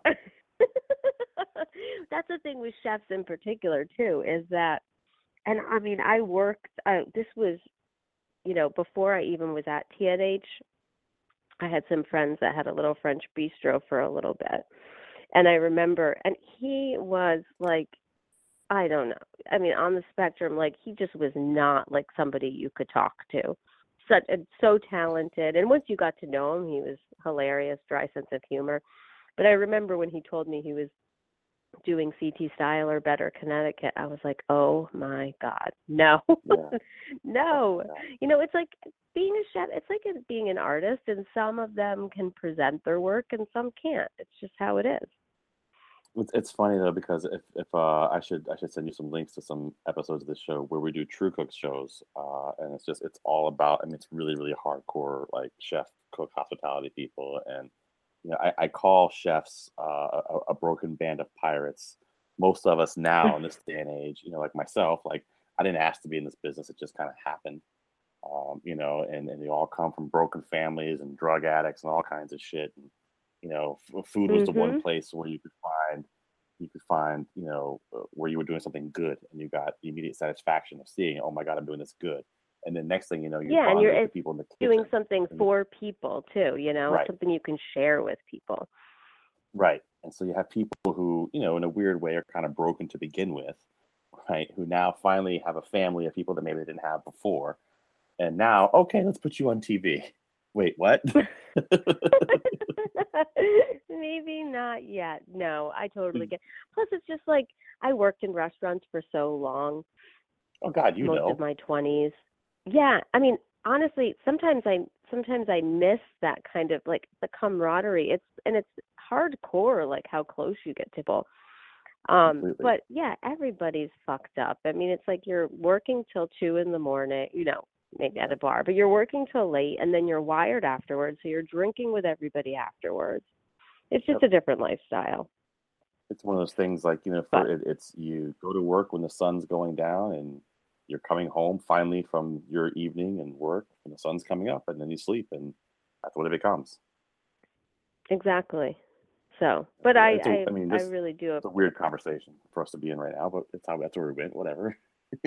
That's the thing with chefs in particular too, is that, and I mean, I worked. Uh, this was, you know, before I even was at T N H. I had some friends that had a little French bistro for a little bit, and I remember, and he was like, I don't know. I mean, on the spectrum, like he just was not like somebody you could talk to. Such a, so talented, and once you got to know him, he was hilarious, dry sense of humor. But I remember when he told me he was doing C T Style or Better Connecticut, I was like, oh my God, no, Yeah. no. Yeah. You know, it's like being a chef, it's like being an artist, and some of them can present their work and some can't. It's just how it is. It's, it's funny though, because if, if uh, I should I should send you some links to some episodes of this show where we do True Cook shows, uh, and it's just it's all about. I mean, it's really really hardcore like chef, cook, hospitality people, and you know I, I call chefs uh, a, a broken band of pirates. Most of us now in this day and age, you know, like myself, like I didn't ask to be in this business; it just kind of happened, um, you know, and and they all come from broken families and drug addicts and all kinds of shit. And, you know, f- food was Mm-hmm. the one place where you could find, you could find, you know, uh, where you were doing something good and you got the immediate satisfaction of seeing, oh my God, I'm doing this good. And then next thing you know, you're Yeah, and bonding you're with the it's people in the kitchen. doing something And- for people too, you know, Right. something you can share with people. Right. And so you have people who, you know, in a weird way are kind of broken to begin with, right? Who now finally have a family of people that maybe they didn't have before. And now, okay, let's put you on T V. Wait, what? Maybe not yet. No, I totally get. Plus, it's just like I worked in restaurants for so long, Oh God, you most know. of my twenties. Yeah, I mean, honestly, sometimes I sometimes I miss that kind of like the camaraderie. It's and it's hardcore, like how close you get to people. Um, Completely. but yeah, everybody's fucked up. I mean, it's like you're working till two in the morning. You know, maybe at a bar, but you're working till late, and then you're wired afterwards. So you're drinking with everybody afterwards. It's just Yep. a different lifestyle. It's one of those things like, you know, for But- it, it's you go to work when the sun's going down and you're coming home finally from your evening and work and the sun's coming up and then you sleep and that's what it becomes. Exactly. So, but Yeah, I, it's a- I, I mean, I this- really do. It's a weird conversation for us to be in right now, but it's how that's where we went, whatever.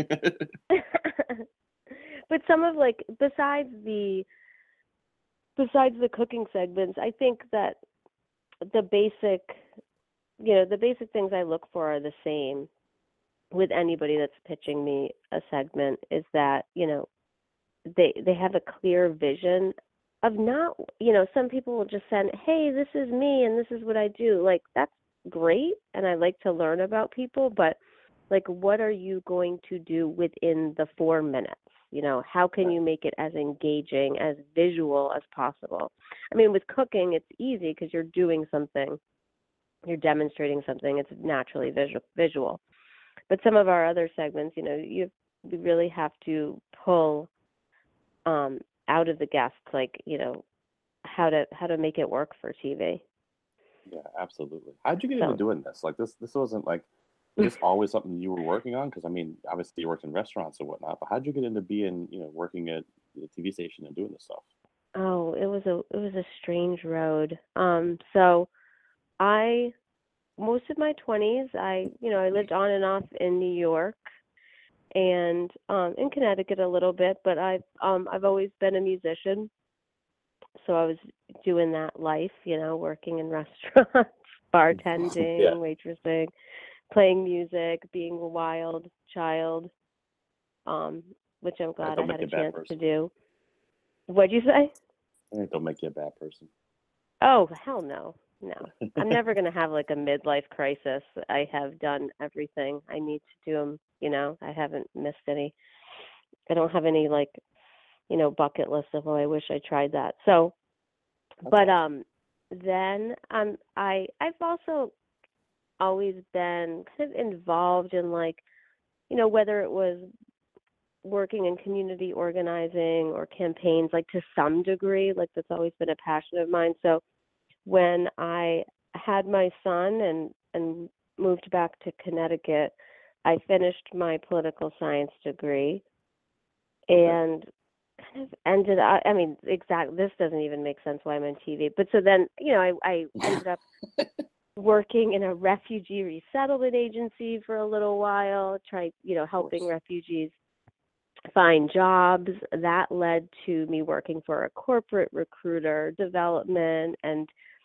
But some of like besides the besides the cooking segments, I think that the basic, you know, the basic things I look for are the same with anybody that's pitching me a segment. Is that, you know, they they have a clear vision of not, you know, some people will just send, hey, this is me and this is what I do. Like, that's great, and I like to learn about people, but like, what are you going to do within the four minutes? You know, how can you make it as engaging, as visual as possible? I mean, with cooking, it's easy because you're doing something, you're demonstrating something. It's naturally visual. visual. But some of our other segments, you know, you, you really have to pull um, out of the guests, like, you know, how to how to make it work for T V. Yeah, absolutely. How'd you get So. into doing this? Like this, this wasn't like, was this always something you were working on? Because I mean, obviously you worked in restaurants and whatnot, but how'd you get into being, you know, working at the T V station and doing this stuff? Oh, it was a it was a strange road. Um, so I most of my twenties, I you know I lived on and off in New York and um, in Connecticut a little bit, but I've um, I've always been a musician. So I was doing that life, you know, working in restaurants, bartending, Yeah. waitressing, playing music, being a wild child, um, which I'm glad don't I had make a you a bad chance to person. do. What'd you say? It don't make you a bad person. Oh, hell no. No. I'm never going to have like a midlife crisis. I have done everything I need to do them, you know. I haven't missed any. I don't have any like, you know, bucket list of, oh, I wish I tried that. So, That's but awesome. um then um I I've also always been kind of involved in like, you know, whether it was working in community organizing or campaigns, like to some degree, like that's always been a passion of mine. So when I had my son and, and moved back to Connecticut, I finished my political science degree and kind of ended up, I mean, exactly, this doesn't even make sense why I'm on T V. But so then, you know, I, I ended up working in a refugee resettlement agency for a little while, try, you know, helping refugees find jobs. That led to me working for a corporate recruiter, development, and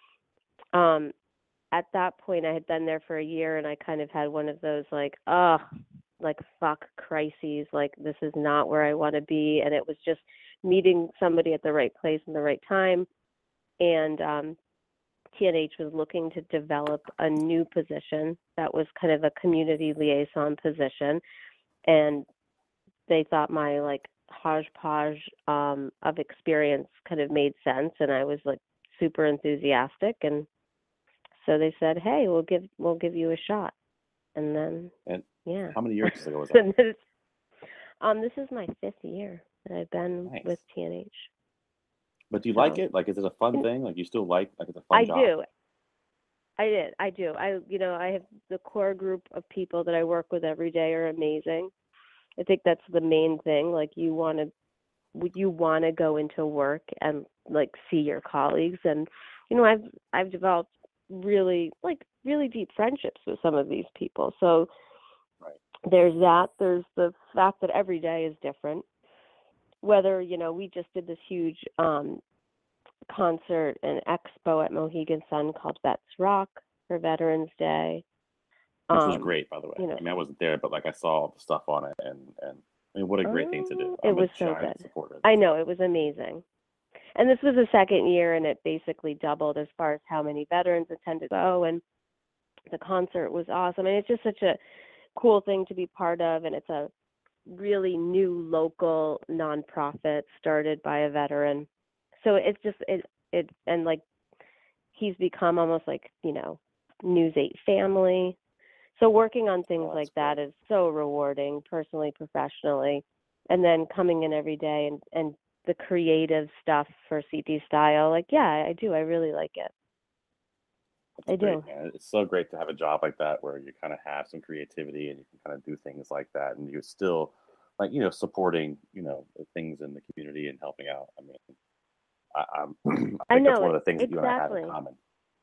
um, at that point I had been there for a year and I kind of had one of those like, oh, like fuck crises, like this is not where I want to be. And it was just meeting somebody at the right place and the right time. And um, T N H was looking to develop a new position that was kind of a community liaison position. And they thought my like hodgepodge um, of experience kind of made sense. And I was like super enthusiastic. And so they said, hey, we'll give, we'll give you a shot. And then, and yeah. How many years ago was that? um, this is my fifth year that I've been Nice. with T N H. But do you So- like it? Like, is it a fun thing? Like, you still like, like it's a fun I job? do. I did. I do. I, you know, I have the core group of people that I work with every day are amazing. I think that's the main thing. Like, you want to, you want to go into work and like see your colleagues. And, you know, I've, I've developed really, like, really deep friendships with some of these people. So Right. there's that. There's the fact that every day is different. Whether, you know, we just did this huge um, concert and expo at Mohegan Sun called Vets Rock for Veterans Day. Which um, was great, by the way. you know. I mean, I wasn't there, but like I saw all the stuff on it, and and I mean, what a great thing to do. Oh, it I'm was a so giant good. supporter. I know, it was amazing. And this was the second year, and it basically doubled as far as how many veterans attended. Oh, and the concert was awesome. And it's just such a cool thing to be part of, and it's a really new local nonprofit started by a veteran. So it's just it it and like he's become almost like, you know, News eight family. So working on things Oh, like that's that is so rewarding, personally, professionally. And then coming in every day and, and the creative stuff for C T Style, like, yeah, I do. I really like it. That's I great, do. man. It's so great to have a job like that where you kind of have some creativity and you can kind of do things like that, and you're still, like, you know, supporting, you know, the things in the community and helping out. I mean, I, I'm, I think I know, that's one of the things that you and I have in exactly. common.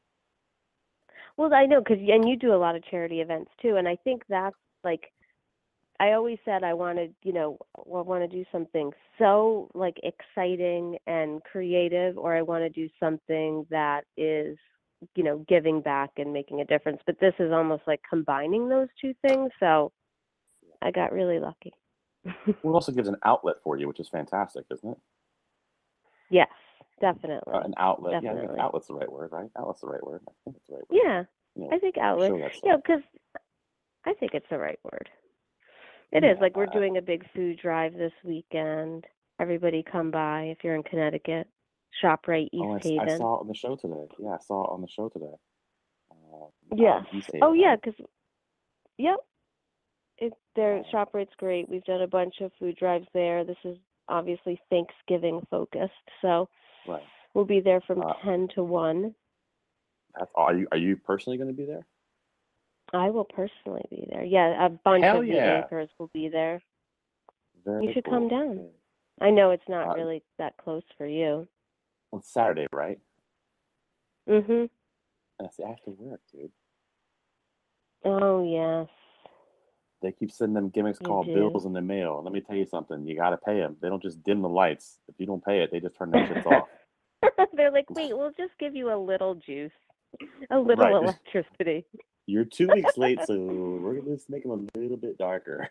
Well, I know, because and you do a lot of charity events too, and I think that's like, I always said I wanted, you know, I want to do something so like exciting and creative, or I want to do something that is, you know, giving back and making a difference. But this is almost like combining those two things. So I got really lucky. Well, it also gives an outlet for you, which is fantastic, isn't it? Yes, definitely. Uh, an outlet. Definitely. Yeah, outlet's the right word, right? Outlet's the right word. I think it's the right word. Yeah, You know, I think outlet. show that Yeah, stuff. because I think it's the right word. It Yeah, is like we're uh, doing a big food drive this weekend. Everybody come by if you're in Connecticut. ShopRite East oh, I, s- I Haven. saw it on the show today. Yeah, I saw it on the show today. Uh, Yes. um, East Oh Haven, yeah, right? because yep, it their Um, ShopRite's great. We've done a bunch of food drives there. This is obviously Thanksgiving focused, so right. we'll be there from Uh, ten to one. that's, are you are you personally going to be there? I will personally be there. Yeah, a bunch Hell of the yeah! anchors will be there. You Very should come cool. down. Yeah. I know it's not Uh, really that close for you. well, it's Saturday, right? Mhm. And I say I have to work, dude. Oh yes, They keep sending them gimmicks you called do. bills in the mail. Let me tell you something. You got to pay them. They don't just dim the lights. If you don't pay it, they just turn them shits off. They're like, wait, we'll just give you a little juice, a little Right. electricity. You're two weeks late, so we're going to just make them a little bit darker.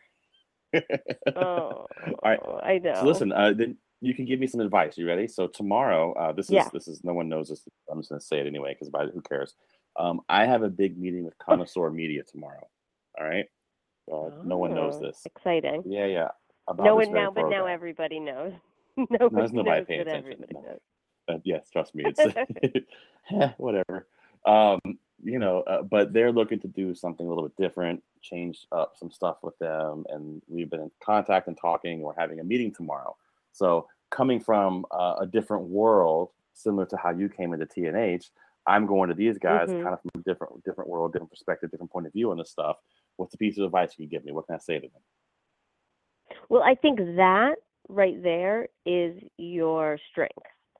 Oh, All right. I know. So listen, uh, then you can give me some advice. You ready? So tomorrow, uh, this is Yeah. this is no one knows this. I'm just going to say it anyway because who cares? Um, I have a big meeting with Connoisseur Media tomorrow. All right. Uh, no one knows Oh, this. exciting. Yeah, yeah. About No this one very now, but now program. everybody knows. No, Nobody there's nobody knows paying that attention. everybody No. knows. Uh, yes, trust me. It's eh, whatever. Um, you know, uh, but they're looking to do something a little bit different, change up some stuff with them, and we've been in contact and talking. We're having a meeting tomorrow. So coming from uh, a different world, similar to how you came into T N H, I'm going to these guys Mhm. kind of from a different, different world, different perspective, different point of view on this stuff. What's the piece of advice you can give me? What can I say to them? Well, I think that right there is your strength,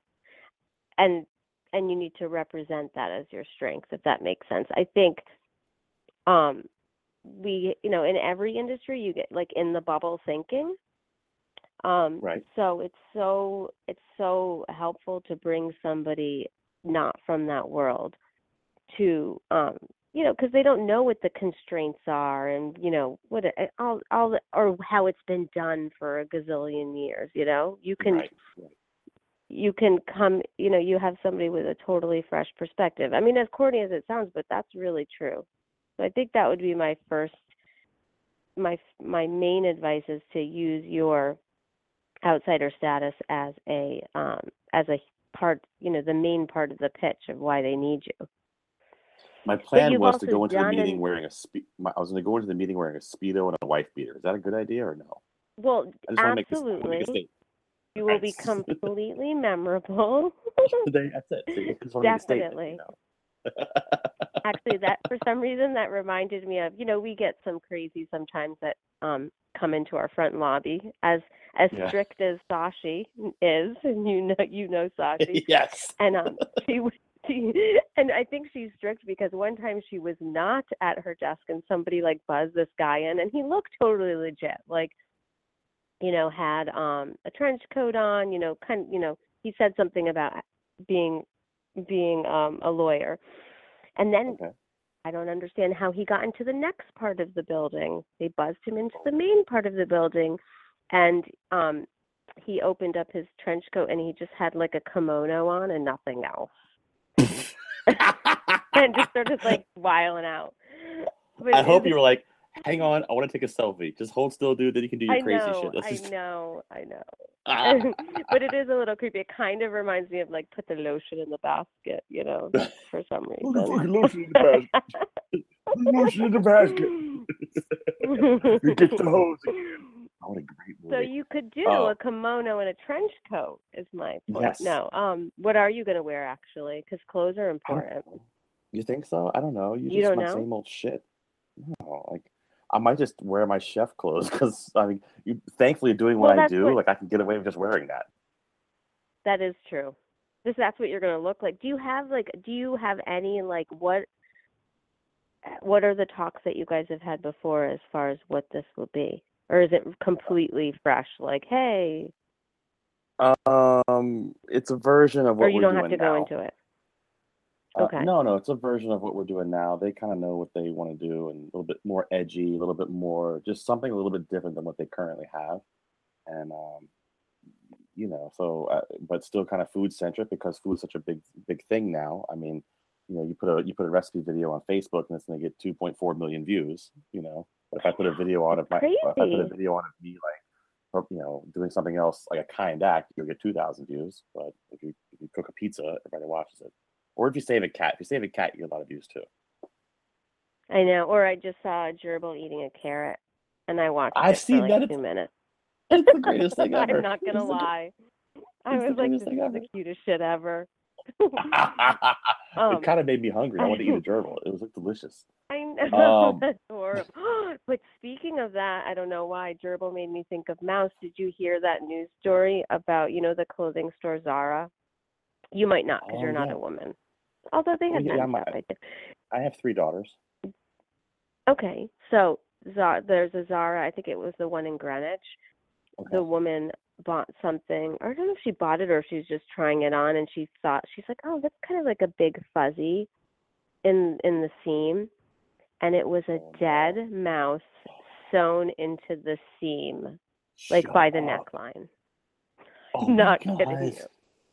and and you need to represent that as your strength, if that makes sense. I think, um, we, you know, in every industry, you get like in the bubble thinking. Um, Right. So it's so it's so helpful to bring somebody not from that world to, um, you know, because they don't know what the constraints are, and you know what it, all all the, or how it's been done for a gazillion years. You know, you can Right. Right. you can come, you know, you have somebody with a totally fresh perspective. I mean, as corny as it sounds, but that's really true. So I think that would be my first, my my main advice is to use your outsider status as a um, as a part, you know, the main part of the pitch of why they need you. My But plan you've was to also go into the done meeting an wearing a spe- my, I was going to go into the meeting wearing a Speedo and a wife beater. Is that a good idea or no? well, I just want to make this. I want to absolutely, make a statement. you will Right. be completely memorable. There- That's it. See, I just want to make a statement. Definitely. You know? Actually, that for some reason that reminded me of, you know, we get some crazy sometimes that um come into our front lobby, as as Yeah. strict as Sashi is, and you know you know Sashi. Yes. And um she was- she and I think she's strict because one time she was not at her desk and somebody like buzzed this guy in, and he looked totally legit, like, you know, had um a trench coat on, you know, kind you know, he said something about being being um a lawyer. And then Okay. I don't understand how he got into the next part of the building. They buzzed him into the main part of the building, and um, he opened up his trench coat and he just had like a kimono on and nothing else, and just started like wiling out. But I it hope was- you were like, hang on, I want to take a selfie. Just hold still, dude. Then you can do your I crazy know, shit. Let's I just... know, I know. Ah. But it is a little creepy. It kind of reminds me of like put the lotion in the basket, you know, for some Put the reason. fucking lotion in the basket. Put the lotion in the basket. You get the hose again. Oh, what a great movie. So you could do Oh. a kimono and a trench coat, is my point. Yes. No, um, what are you going to wear actually? Because clothes are I don't important. know. You think so? I don't know. You, You just don't my know? same old shit. No, like I might just wear my chef clothes because I mean, you thankfully doing what Well, I that's do, what- like I can get away with just wearing that. That is true. This that's what you're going to look like. Do you have like? Do you have any like what? What are the talks that you guys have had before as far as what this will be, or is it completely fresh? Like, hey, Um, it's a version of what or you we're don't doing have to now. go into it. Uh, Okay. no, no, it's a version of what we're doing now. They kind of know what they want to do, and a little bit more edgy, a little bit more, just something a little bit different than what they currently have, and um, you know, so uh, but still kind of food centric because food's such a big, big thing now. I mean, you know, you put a you put a recipe video on Facebook and it's going to get two point four million views. You know, But if I put a video on of my, Crazy. if I put a video on of me like, or, you know, doing something else like a kind act, you'll get two thousand views. But if you if you cook a pizza, everybody watches it. Or if you save a cat, if you save a cat, you get a lot of views too. I know. Or I just saw a gerbil eating a carrot, and I watched I've it seen for like that. two minutes. It's the greatest thing ever. I'm not gonna it's lie. The, I was like, this is ever. the cutest shit ever. um, it kind of made me hungry. I wanted to eat a gerbil. It was like delicious. I know. Um, That's horrible. But speaking of that, I don't know why gerbil made me think of mouse. Did you hear that news story about, you know, the clothing store Zara? You might not because oh, you're not yeah. a woman. Although they Oh, had yeah, men's my, stuff, I think. I have three daughters. Okay, so Zara, there's a Zara. I think it was the one in Greenwich. Okay. The woman bought something. I don't know if she bought it or if she was just trying it on, and she thought she's like, "Oh, that's kind of like a big fuzzy in in the seam," and it was a Oh, dead no. mouse sewn into the seam, like Shut by the up. neckline. Oh, Not my kidding God. you.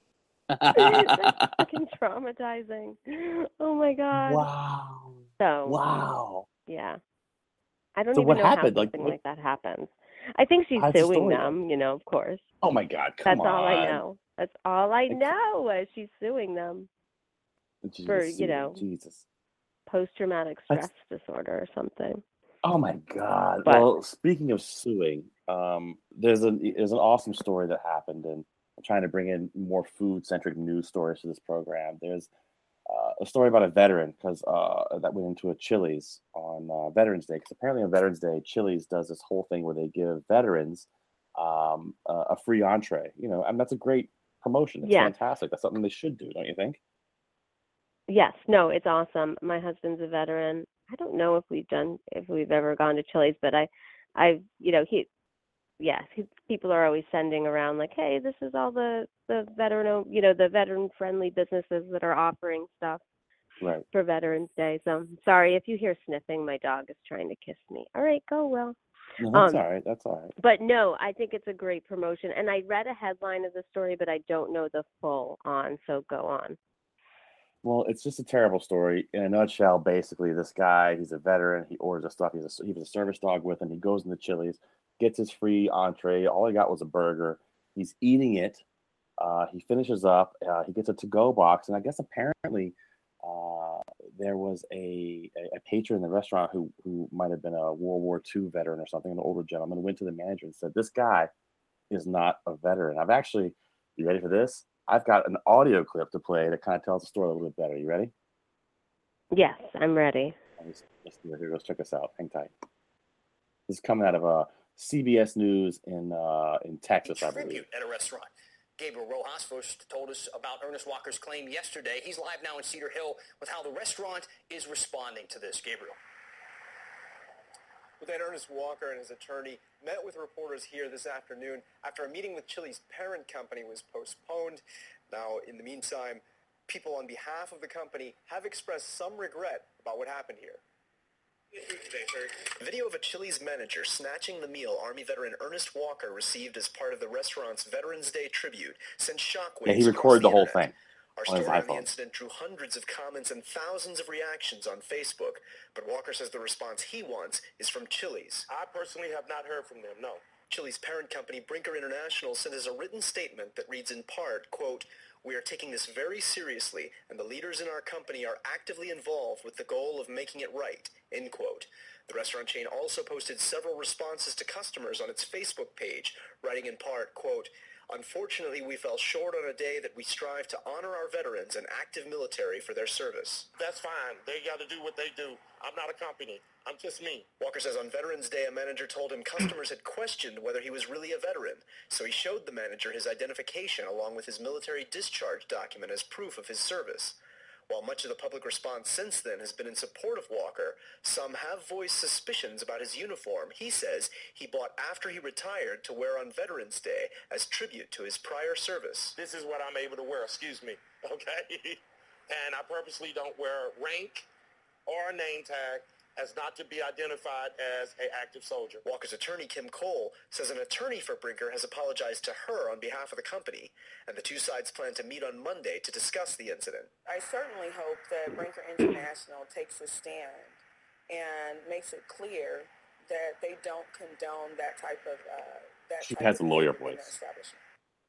That's fucking traumatizing. Oh my God. Wow. So Wow. yeah. I don't So even what know happened? how Like, something what, like that happens. I think she's how's the suing story them, end? you know, of course. Oh my God! Come That's all I on. know. That's all I Like, know is she's suing them Jesus, for, you know, Jesus. post-traumatic That's, stress disorder or something. oh my God. But Well, speaking of suing, um, there's a there's an awesome story that happened, and I'm trying to bring in more food-centric news stories to this program. There's uh, a story about a veteran because uh, that went into a Chili's on uh, Veterans Day. Because apparently on Veterans Day, Chili's does this whole thing where they give veterans um, uh, a free entree. You know, and that's a great promotion. It's yeah, fantastic. That's something they should do, don't you think? yes, no, it's awesome. My husband's a veteran. I don't know if we've done if we've ever gone to Chili's, but I, I, you know, he, yes, he, people are always sending around like, hey, this is all the the veteran, you know, the veteran friendly businesses that are offering stuff Right. for Veterans Day. So sorry if you hear sniffing. My dog is trying to kiss me. All right, go Will. No, that's Um, all right. That's all right. but no, I think it's a great promotion. And I read a headline of the story, but I don't know the full on. So go on. Well, it's just a terrible story. In a nutshell, basically, this guy, he's a veteran. He orders the stuff. He's a, he was a service dog with him. He goes in the Chili's, gets his free entree. All he got was a burger. He's eating it. Uh, he finishes up. Uh, he gets a to-go box. And I guess apparently uh, there was a, a, a patron in the restaurant who, who might have been a World War Two veteran or something, an older gentleman, went to the manager and said, this guy is not a veteran. I've actually, you ready for this? I've got an audio clip to play that kind of tells the story a little bit better. You ready? Yes, I'm ready. Let's, let's do it. Here goes. Check this out. Hang tight. This is coming out of uh, C B S News in uh, in Texas, I believe. Tribute at a restaurant. Gabriel Rojas first told us about Ernest Walker's claim yesterday. He's live now in Cedar Hill with how the restaurant is responding to this. Gabriel. Lieutenant Ernest Walker and his attorney met with reporters here this afternoon after a meeting with Chili's parent company was postponed. Now, in the meantime, people on behalf of the company have expressed some regret about what happened here. Video of a Chili's manager snatching the meal Army veteran Ernest Walker received as part of the restaurant's Veterans Day tribute sent shockwaves. Yeah, he recorded the, the whole internet. thing. Our story on the incident drew hundreds of comments and thousands of reactions on Facebook, but Walker says the response he wants is from Chili's. I personally have not heard from them, no. Chili's parent company, Brinker International, sent us a written statement that reads in part, quote, "We are taking this very seriously, and the leaders in our company are actively involved with the goal of making it right," end quote. The restaurant chain also posted several responses to customers on its Facebook page, writing in part, quote, "Unfortunately, we fell short on a day that we strive to honor our veterans and active military for their service." That's fine. They got to do what they do. I'm not a company. I'm just me. Walker says on Veterans Day, a manager told him customers had questioned whether he was really a veteran, so he showed the manager his identification along with his military discharge document as proof of his service. While much of the public response since then has been in support of Walker, some have voiced suspicions about his uniform he says he bought after he retired to wear on Veterans Day as tribute to his prior service. This is what I'm able to wear, excuse me, okay? And I purposely don't wear rank or a name tag as not to be identified as an active soldier. Walker's attorney, Kim Cole, says an attorney for Brinker has apologized to her on behalf of the company, and the two sides plan to meet on Monday to discuss the incident. I certainly hope that Brinker International takes a stand and makes it clear that they don't condone that type of uh, that She type has of a lawyer behavior in their voice. establishment.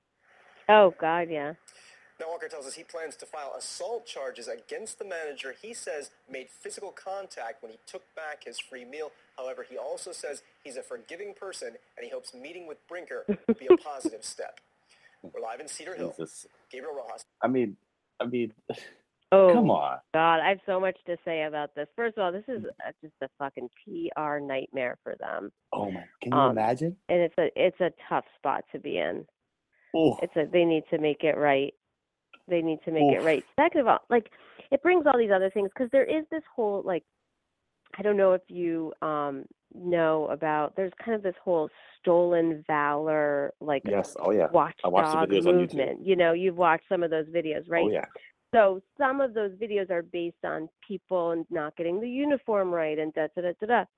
Oh God, yeah. Now, Walker tells us he plans to file assault charges against the manager he says made physical contact when he took back his free meal. However, he also says he's a forgiving person, and he hopes meeting with Brinker will be a positive step. We're live in Cedar Hill. Jesus. Gabriel Rojas. I mean, I mean, Oh, come on. God, I have so much to say about this. First of all, this is uh, just a fucking P R nightmare for them. Oh my, can you Um, imagine? And it's a it's a tough spot to be in. Oh, It's a they need to make it right. They need to make it Oof. right. Second of all, like it brings all these other things because there is this whole like I don't know if you um know about. There's kind of this whole stolen valor like yes. Oh yeah. I watched watchdog the videos on YouTube. movement. You know, you've watched some of those videos, right? Oh yeah. So some of those videos are based on people not getting the uniform right and da da da da da.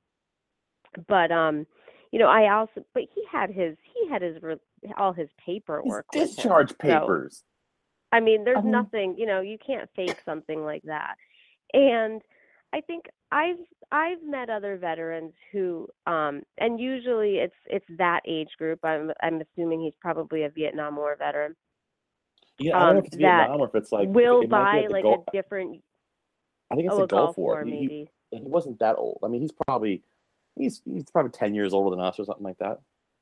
But um, you know, I also but he had his he had his re- all his paperwork. His with him. discharge So, papers. I mean, there's I mean- nothing, you know, you can't fake something like that. And I think I've I've met other veterans who um and usually it's it's that age group. I'm I'm assuming he's probably a Vietnam War veteran. Yeah, I don't know um, if it's that Vietnam or if it's like will it might be buy at the like Gulf- a different I think it's oh, the a Gulf Gulf War. War He- he- maybe. He wasn't that old. I mean, he's probably he's he's probably ten years older than us or something like that.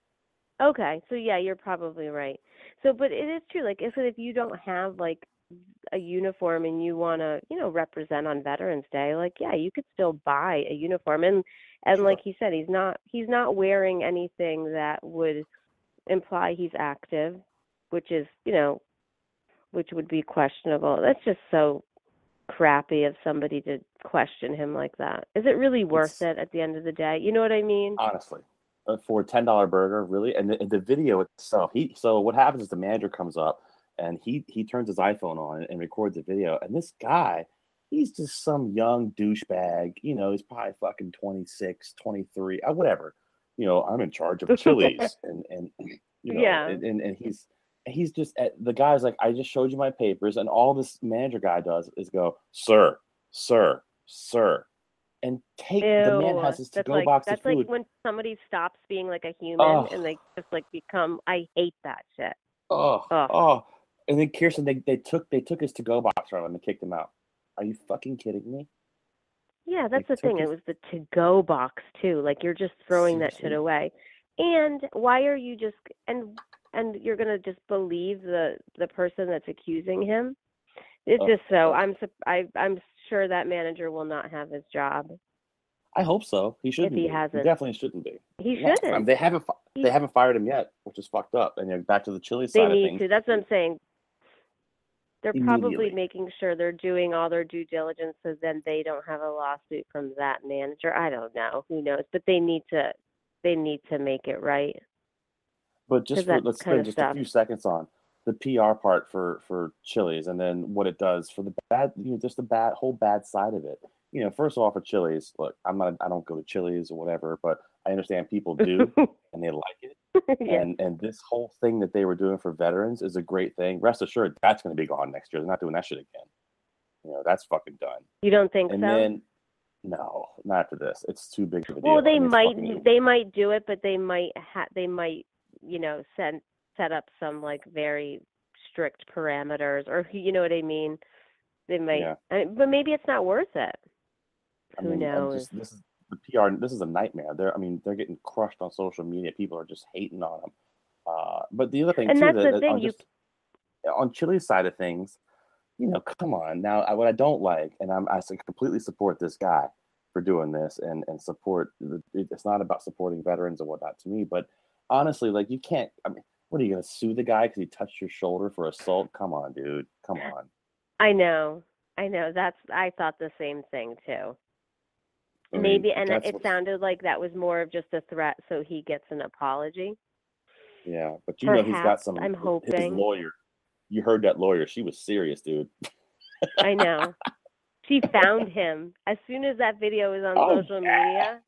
Okay, so yeah, you're probably right. So, but it is true. Like, if if you don't have like a uniform and you want to, you know, represent on Veterans Day, like, yeah, you could still buy a uniform. And and like he said, he's not he's not wearing anything that would imply he's active, which is, you know, which would be questionable. That's just so crappy of somebody to question him like that. Is it really worth It's- it at the end of the day? You know what I mean? Honestly, uh, for a ten dollar burger, really. And the, and the video itself, he so what happens is the manager comes up and he he turns his iPhone on and records a video. And this guy, he's just some young douchebag. You know, he's probably fucking twenty-six, twenty-three, uh, whatever. You know, I'm in charge of Chili's, and and you know, Yeah. and, and and he's he's just at, the guy's like, I just showed you my papers, and all this manager guy does is go, sir, sir, sir, and take the man Ew, has his that's to-go like box that's of food. like when somebody stops being like a human Ugh. and they just like become. I hate that shit. Oh, Ugh. oh, and then Kirsten, they, they took they took his to-go box from him and kicked him out. Are you fucking kidding me? Yeah, that's They the thing. took It his- was the to-go box too. Like you're just throwing that shit Seriously? away. And why are you just and and you're gonna just believe the the person that's accusing him? It's Ugh, just so ugh. I'm sup- I I'm sure that manager will not have his job. I hope so. He shouldn't he be. hasn't. He definitely shouldn't be. He No, shouldn't. I mean, they haven't fi- He- they haven't fired him yet, which is fucked up. And you know, back to the Chili They side of need things. to. That's what I'm saying. They're probably Immediately. making sure they're doing all their due diligence so then they don't have a lawsuit from that manager. I don't know. Who knows? But they need to they need to make it right. But just 'Cause for, that let's kind spend of just stuff. a few seconds on the P R part for for Chili's, and then what it does for the bad, you know, just the bad whole bad side of it. You know, first of all, for Chili's, look, I'm not, I don't go to Chili's or whatever, but I understand people do and they like it. Yeah. And and this whole thing that they were doing for veterans is a great thing. Rest assured, that's going to be gone next year. They're not doing that shit again. You know, that's fucking done. You don't think And so? then, no, not after this. It's too big of a deal. Well, they I mean, it's might fucking- they might do it, but they might ha- they might you know set set up some like very strict parameters, or you know what I mean. They might, Yeah. I but maybe it's not worth it. I Who mean, I'm knows? just- this is the P R. This is a nightmare. They're, I mean, they're getting crushed on social media. People are just hating on them. Uh, but the other thing And too, that's that, the that thing, on you- just on Chili's side of things, you know, come on now. I, what I don't like, and I'm, I s- completely support this guy for doing this, and and support. The, it- it's not about supporting veterans and whatnot to me, but honestly, like you can't. I mean, what are you gonna sue the guy because he touched your shoulder for assault? Come on, dude. Come on. I know, I know. That's I thought the same thing too. I mean, Maybe, and that's it what- sounded like that was more of just a threat, so he gets an apology. Yeah, but you know he's got Perhaps, some. I'm His hoping. lawyer. You heard that lawyer? She was serious, dude. I know. She found him as soon as that video was on Oh, social media.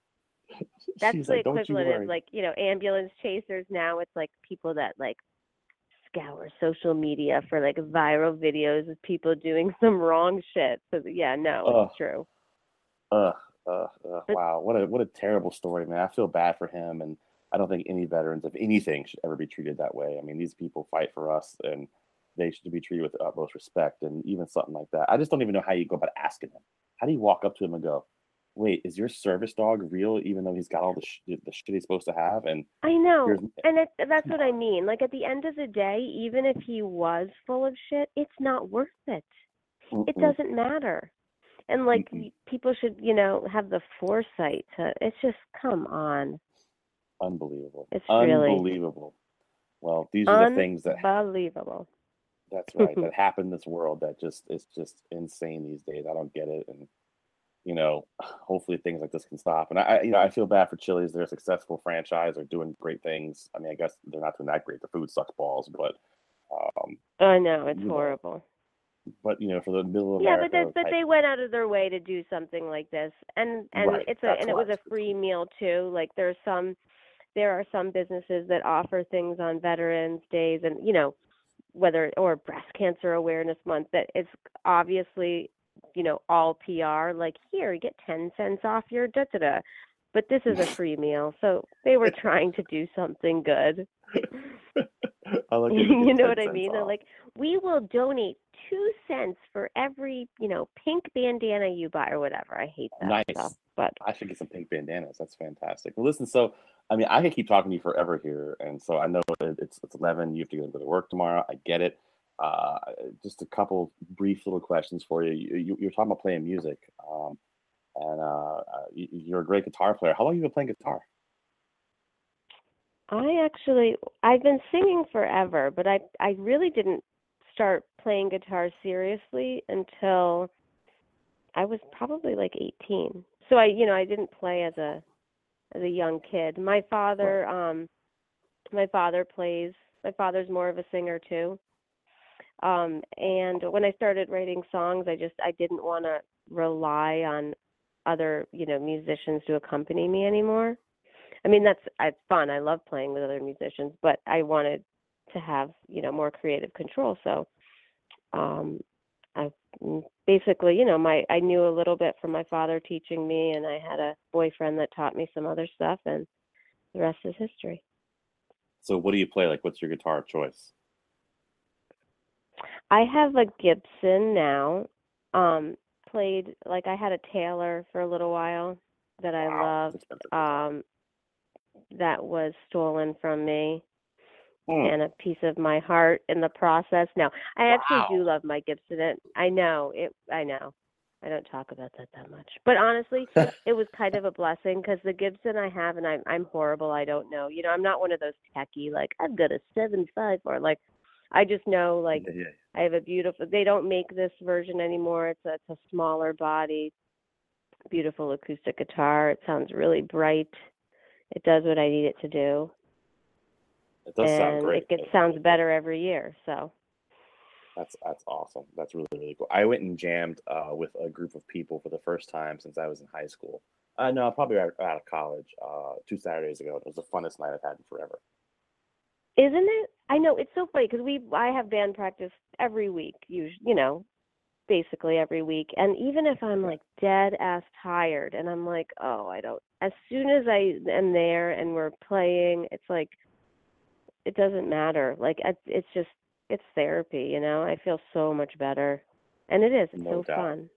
That's She's the like, "Don't you equivalent worry." of like, you know, ambulance chasers now. It's like people that like scour social media for like viral videos of people doing some wrong shit. So yeah, no, Ugh. it's true. Ugh. Uh, uh, wow, what a what a terrible story, man. I feel bad for him, and I don't think any veterans of anything should ever be treated that way. I mean, these people fight for us, and they should be treated with the utmost respect. And even something like that, I just don't even know how you go about asking him. How do you walk up to him and go, "Wait, is your service dog real?" Even though he's got all the sh- the shit he's supposed to have, and I know, here's- and it, that's what I mean. Like at the end of the day, even if he was full of shit, it's not worth it. It Mm-mm. doesn't matter. And like Mm-mm. people should, you know, have the foresight to. It's just come on. Unbelievable. It's really Unbelievable. Well, these are the things that unbelievable. that's right that happen in this world that just it's just insane these days. I don't get it, and you know, hopefully things like this can stop. And I, I you know, I feel bad for Chili's. They're a successful franchise. They're doing great things. I mean, I guess they're not doing that great. The food sucks balls, but um, I know it's you know, horrible. but you know, for the middle of Yeah, America, but they, but type- they went out of their way to do something like this, and and Right, it's a that's and it why was a free meal too. Like there's some, there are some businesses that offer things on Veterans Days, and you know, whether or Breast Cancer Awareness Month, that it's obviously, you know, all P R. Like here, you get ten cents off your da da da, but this is a free meal, so they were trying to do something good. I like You know what I mean? They're like, we will donate two cents for every, you know, pink bandana you buy or whatever. I hate that nice. stuff. But I should get some pink bandanas. That's fantastic. Well, listen, so I mean, I could keep talking to you forever here, and so I know it- it's it's eleven. You have to go to work tomorrow. I get it. Uh, just a couple brief little questions for you. You, you you're talking about playing music, um, and uh, uh, you, you're a great guitar player. How long have you been playing guitar? I actually, I've been singing forever, but I I really didn't start playing guitar seriously until I was probably like eighteen. So I, you know, I didn't play as a as a young kid. My father, um, my father plays. My father's more of a singer too. Um, and when I started writing songs, I just I didn't want to rely on other, you know, musicians to accompany me anymore. I mean, that's it's fun. I love playing with other musicians, but I wanted to have, you know, more creative control. So, um, I basically, you know, my I knew a little bit from my father teaching me, and I had a boyfriend that taught me some other stuff, and the rest is history. So, what do you play? Like, what's your guitar of choice? I have a Gibson now. Um, played like I had a Taylor for a little while that I Wow, loved. Um, that was stolen from me. Hmm. And a piece of my heart in the process. No, I actually Wow. do love my Gibson. It, I know it. I know. I don't talk about that that much. But honestly, it was kind of a blessing because the Gibson I have, and I'm I'm horrible. I don't know. You know, I'm not one of those techie like I've got a seven five or like. I just know like Yeah, yeah. I have a beautiful. They don't make this version anymore. It's a, it's a smaller body, beautiful acoustic guitar. It sounds really bright. It does what I need it to do. It does and sound great. it gets sounds better every year. So That's that's awesome. That's really really cool. I went and jammed uh, with a group of people for the first time since I was in high school. Uh, no, probably out out of college. Uh, two Saturdays ago. It was the funnest night I've had in forever. isn't it? I know it's so funny because we I have band practice every week. Usually, you know, basically every week. And even if I'm like dead ass tired, and I'm like, oh, I don't. As soon as I am there and we're playing, it's like. It doesn't matter. Like it's, it's just it's therapy, you know. I feel so much better, and it is. It's No so doubt. fun.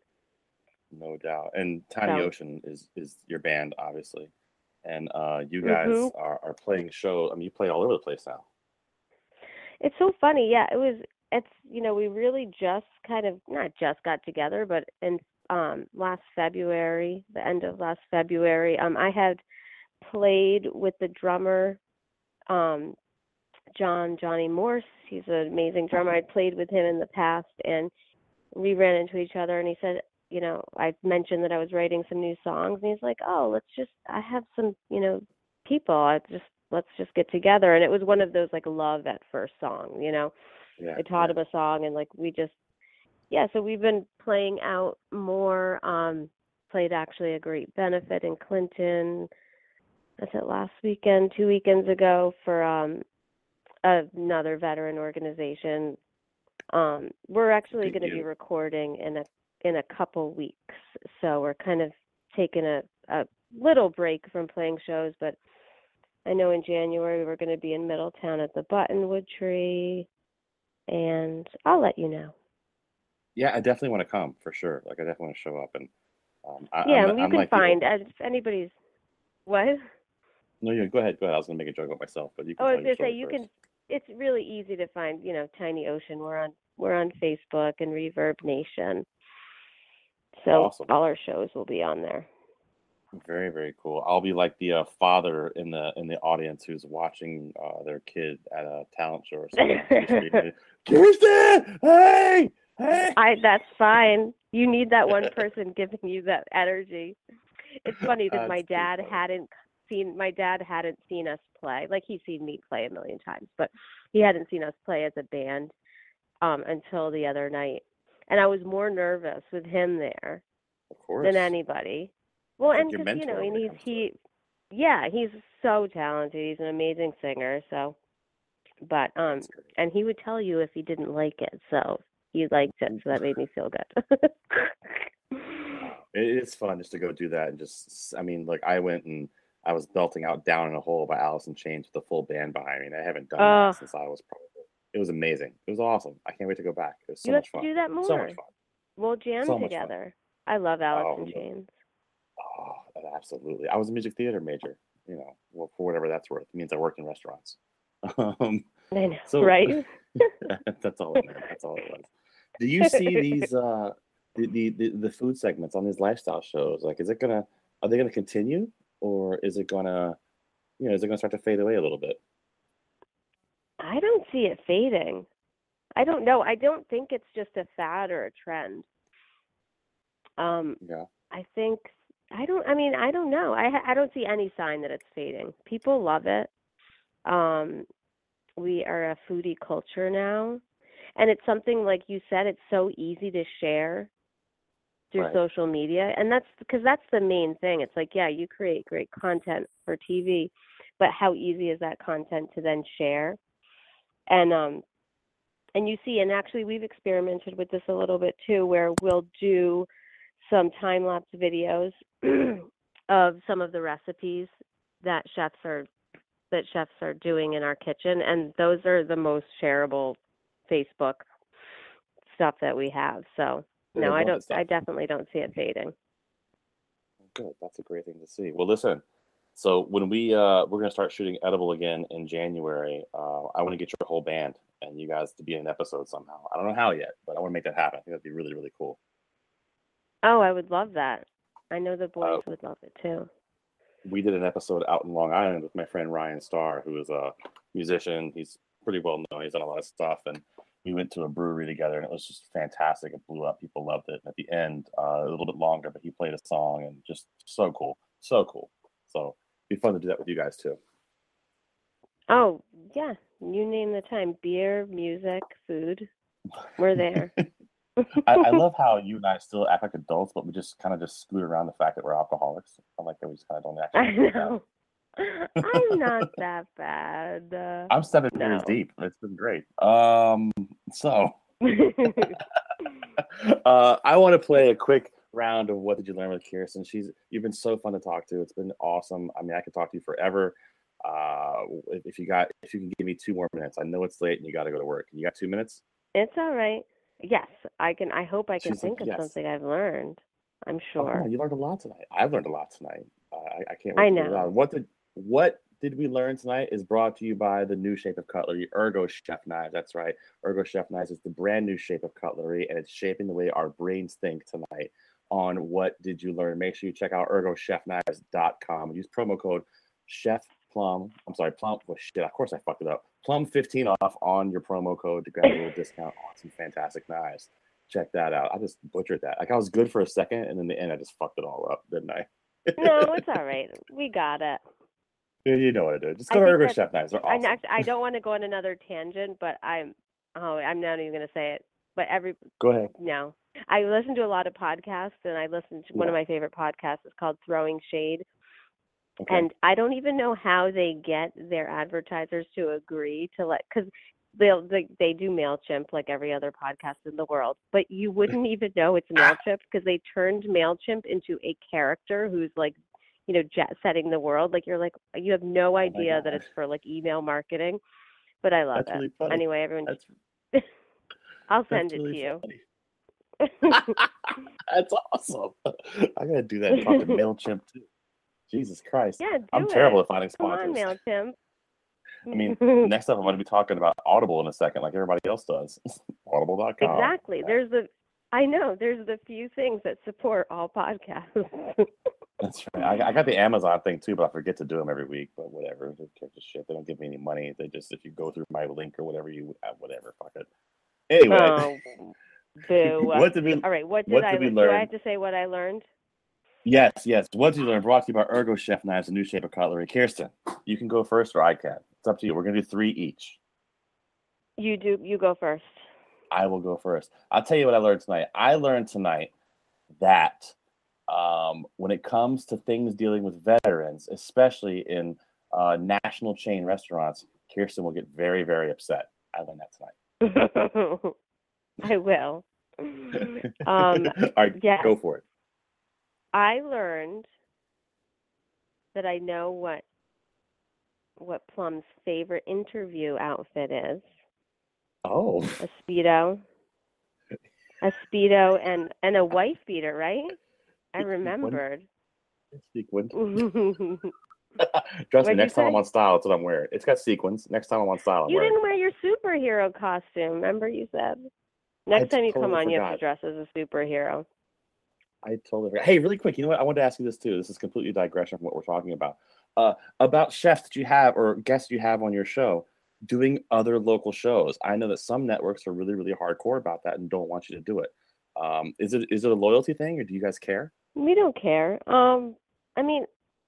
No doubt. And Tiny So- Ocean is is your band, obviously, and uh, you guys Mhm. are, are playing shows. I mean, you play all over the place now. It's so funny. Yeah, it was. It's you know we really just kind of not just got together, but in um last February, the end of last February, um I had played with the drummer, um. John Johnny Morse. He's an amazing drummer. I played with him in the past, and we ran into each other. And he said, you know, I mentioned that I was writing some new songs, and he's like, "Oh, let's just. I have some, you know, people. I just let's just get together." And it was one of those like love at first song, you know. Yeah, I taught him a song, and like we just, yeah. So we've been playing out more. Um, played actually a great benefit in Clinton. That's it. Last weekend, two weekends ago for um. another veteran organization. Um, we're actually Good going to be deal. recording in a in a couple weeks, so we're kind of taken a, a little break from playing shows, but I know in January we're going to be in Middletown at the Buttonwood Tree, and I'll let you know. Yeah, I definitely want to come for sure. Like, I definitely want to show up. And um, I, yeah, I'm, and you I'm can like find, the, if anybody's, what? No, yeah, go ahead. Go ahead. I was going to make a joke about myself, but you can Oh, I tell was your going to say, story you first. can, it's really easy to find, you know, Tiny Ocean. We're on, we're on Facebook and Reverb Nation. So Awesome. all our shows will be on there. Very, very cool. I'll be like the uh, father in the in the audience who's watching uh, their kid at a talent show or something. Kirsten, hey, hey. I that's fine. You need that one person giving you that energy. It's funny because That's my too dad funny. hadn't seen my dad hadn't seen us play. Like he's seen me play a million times, but he hadn't seen us play as a band um, until the other night. And I was more nervous with him there Of course. than anybody. Well, He's like and your because you know, mentor and when it he's comes to he, yeah, he's so talented. He's an amazing singer. So, but um, and he would tell you if he didn't like it. So he liked it. So that made me feel good. It is fun just to go do that and just, I mean, like I went and I was belting out Down in a Hole by Alice in Chains with the full band behind me. And I haven't done Oh. that since I was probably, it was amazing. It was awesome. I can't wait to go back. It was so You have much to fun. do that more. So much fun. We'll jam So much together. I love Alice Oh, in no. Chains. Oh, absolutely. I was a music theater major, you know, well, for whatever that's worth. It means I worked in restaurants. Um, I know, so, right? that's all it meant. That's all it was. Do you see these, uh, the, the, the, the food segments on these lifestyle shows? Like, is it going to, are they going to continue or is it going to, you know, is it going to start to fade away a little bit? I don't see it fading. I don't know. I don't think it's just a fad or a trend. Um, Yeah. I think I don't. I mean, I don't know. I ha- I don't see any sign that it's fading. People love it. Um, we are a foodie culture now, and it's something like you said. It's so easy to share through Right. social media, and that's because that's the main thing. It's like, yeah, you create great content for T V, but how easy is that content to then share? And um, and you see, and actually, we've experimented with this a little bit too, where we'll do some time-lapse videos of some of the recipes that chefs are that chefs are doing in our kitchen, and those are the most shareable Facebook stuff that we have. So Yeah, no, I love that don't. stuff. I definitely don't see it fading. Good. That's a great thing to see. Well, listen. So when we uh we're gonna start shooting Edible again in January, uh, I want to get your whole band and you guys to be in an episode somehow. I don't know how yet, but I want to make that happen. I think that'd be really, really cool. Oh, I would love that. I know the boys Uh, would love it too. We did an episode out in Long Island with my friend Ryan Starr, who is a musician. He's pretty well known. He's done a lot of stuff, and we went to a brewery together, and it was just fantastic. It blew up. People loved it. And at the end, uh, a little bit longer, but he played a song, and just so cool, so cool. So it'd be fun to do that with you guys too. Oh yeah, you name the time. Beer, music, food. We're there. I, I love how you and I still act like adults, but we just kind of just scoot around the fact that we're alcoholics. I like that we just kind of don't actually. I do that. know. I'm not that bad. Uh, I'm seven no. years deep. It's been great. Um, so uh, I want to play a quick round of What Did You Learn with Kirsten. She's you've been so fun to talk to. It's been awesome. I mean, I could talk to you forever. Uh, if, if you got, if you can give me two more minutes, I know it's late and you got to go to work. You got two minutes? It's all right. Yes, I can. I hope I can She's like, think of yes. something I've learned. I'm Oh, sure. come on, you learned a lot tonight. I've learned a lot tonight. Uh, I, I can't wait I to get it know. out. What did what did we learn tonight is brought to you by the new shape of cutlery, Ergo Chef Knives. That's right. Ergo Chef Knives is the brand new shape of cutlery, and it's shaping the way our brains think tonight on What Did You Learn. Make sure you check out ergo chef knives dot com. Use promo code Chef Plum. I'm sorry, Plum. Well, shit, of course I fucked it up. Plum fifteen off on your promo code to grab a little discount on some fantastic knives. Check that out. I just butchered that. Like I was good for a second, and in the end, I just fucked it all up, didn't I? No, it's all right. We got it. Yeah, you know what to do. Just I go to think Ergo that's- Chef Knives. They're I, awesome. next- I don't want to go on another tangent, but I'm. Oh, I'm not even going to say it. But every. Go ahead. No, I listen to a lot of podcasts, and I listen to one of Yeah. my favorite podcasts is called Throwing Shade. Okay. And I don't even know how they get their advertisers to agree to let, because they'll they, they do MailChimp like every other podcast in the world, but you wouldn't even know it's MailChimp because they turned MailChimp into a character who's like, you know, jet setting the world. Like you're like, you have no idea that it's for like email marketing, but I love That's it. really funny. Anyway, everyone, That's, I'll send that's it really to you. That's awesome. I gotta do that and talk to MailChimp too. Jesus Christ. Yeah, do I'm it. terrible at finding Come sponsors. on, MailChimp. I mean, next up I'm going to be talking about Audible in a second, like everybody else does. Audible dot com. Exactly. There's the, I know, there's the few things that support all podcasts. That's right. I, I got the Amazon thing too, but I forget to do them every week. But whatever, who cares a shit? They don't give me any money. They just, if you go through my link or whatever, you uh, whatever, fuck it. Anyway, oh, boo. what did we? All right, what did what I did we learn? learn? Do I have to say what I learned? Yes, yes. What did you learn? Brought to you by Ergo Chef Knives, a new shape of cutlery. Kirsten, you can go first, or I can. It's up to you. We're gonna do three each. You do. You go first. I will go first. I'll tell you what I learned tonight. I learned tonight that um, when it comes to things dealing with veterans, especially in uh, national chain restaurants, Kirsten will get very, very upset. I learned that tonight. I will. Um, All right, yes. go for it. I learned that I know what what Plum's favorite interview outfit is. Oh. A Speedo. A Speedo and, and a wife beater, right? I remembered. Sequins. Trust me, next time I'm on style, that's what I'm wearing. It's got sequins. Next time I'm on style, I'm you wearing didn't wear your superhero costume. Remember you said? Next I time you totally come on, forgot. you have to dress as a superhero. I totally forgot. Hey, really quick, you know what? I wanted to ask you this too. This is completely digression from what we're talking about. Uh, about chefs that you have or guests you have on your show doing other local shows. I know that some networks are really, really hardcore about that and don't want you to do it. Um, is it is it a loyalty thing, or do you guys care? We don't care. Um, I mean,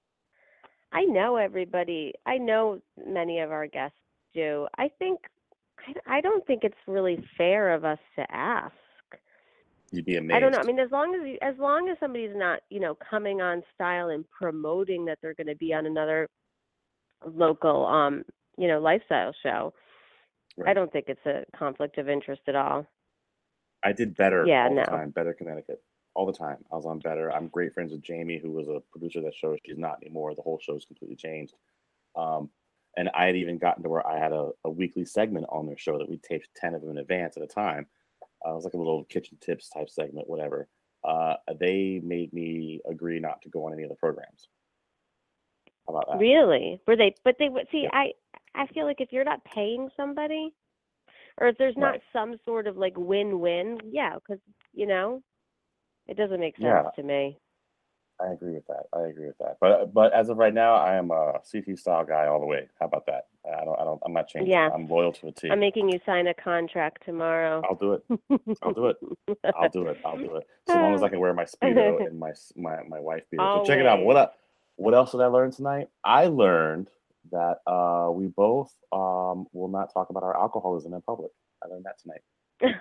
I know everybody. I know many of our guests do. I think I, I don't think it's really fair of us to ask. You'd be amazed. I don't know. I mean, as long as you, as long as somebody's not, you know, coming on style and promoting that they're going to be on another local, um, you know, lifestyle show, right. I don't think it's a conflict of interest at all. I did Better yeah, all no. the time. Better Connecticut. All the time. I was on Better. I'm great friends with Jamie, who was a producer of that show. She's not anymore. The whole show's completely changed. Um, and I had even gotten to where I had a, a weekly segment on their show that we taped ten of them in advance at a time. Uh, it was like a little kitchen tips type segment, whatever. Uh, they made me agree not to go on any of the programs. How about that? Really? Were they? But they would see. Yeah. I I feel like if you're not paying somebody, or if there's not right. some sort of like win-win, yeah, because you know, it doesn't make sense Yeah. to me. I agree with that. I agree with that. But but as of right now, I am a C T style guy all the way. How about that? I don't. I don't. I'm not changing. Yeah. I'm loyal to a T. I'm making you sign a contract tomorrow. I'll do it. I'll do it. I'll do it. I'll do it. So long as I can wear my Speedo and my my my wife beater. So check it out. What up? What else did I learn tonight? I learned that uh, we both um, will not talk about our alcoholism in public. I learned that tonight.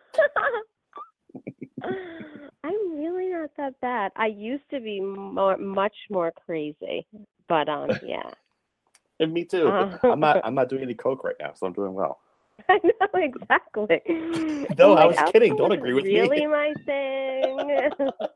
I'm really not that bad. I used to be more, much more crazy, but um, yeah. And me too. Uh, I'm not. I'm not doing any coke right now, so I'm doing well. I know exactly. No, I'm I like, was kidding. alcohol Don't is agree with really me. my thing.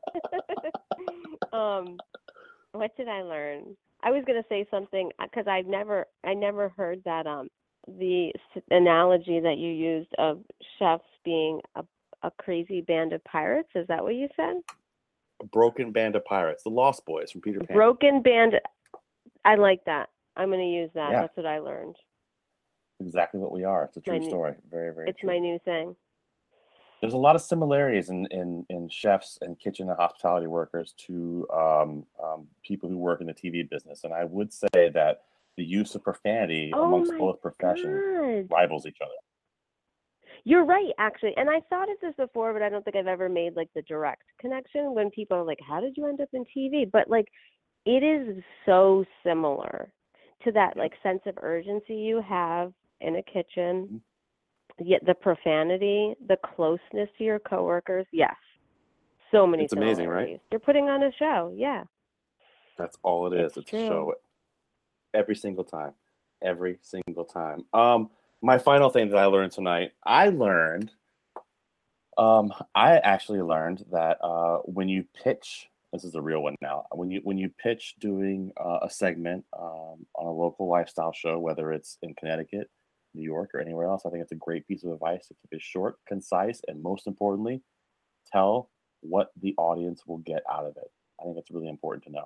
um, what did I learn? I was gonna say something because I've never, I never heard that um, the s- analogy that you used of chefs being a a crazy band of pirates. Is that what you said? A broken band of pirates, the Lost Boys from Peter Pan. Broken band. I like that. I'm going to use that. Yeah. That's what I learned. Exactly what we are. It's a true My new- story. Very, very It's true. my new thing. There's a lot of similarities in, in, in chefs and kitchen and hospitality workers to um, um, people who work in the T V business. And I would say that the use of profanity Oh amongst my both professions God. rivals each other. You're right, actually. And I thought of this before, but I don't think I've ever made like the direct connection when people are like, how did you end up in T V? But like, it is so similar to that like sense of urgency you have in a kitchen, yet the profanity, the closeness to your coworkers. Yes. So many It's amazing, right? similarities. You're putting on a show. Yeah. That's all it is. It's It's true. a show every single time. Every single time. Um, my final thing that I learned tonight, I learned, um, I actually learned that uh, when you pitch, this is a real one now, when you when you pitch doing uh, a segment um, on a local lifestyle show, whether it's in Connecticut, New York, or anywhere else, I think it's a great piece of advice to keep it short, concise, and most importantly, tell what the audience will get out of it. I think it's really important to know.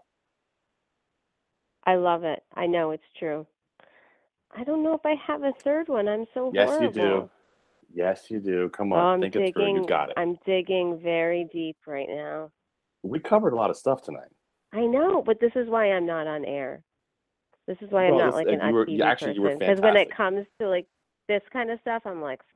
I love it. I know it's true. I don't know if I have a third one. I'm so Yes, horrible. you do. Yes, you do. Come Oh, on, I'm think digging, it through. You got it. I'm digging very deep right now. We covered a lot of stuff tonight. I know, but this is why I'm not on air. This is why I'm Well, not this- like an uh, you were- T V you- actually, you were person. Because when it fantastic. comes to like this kind of stuff, I'm like,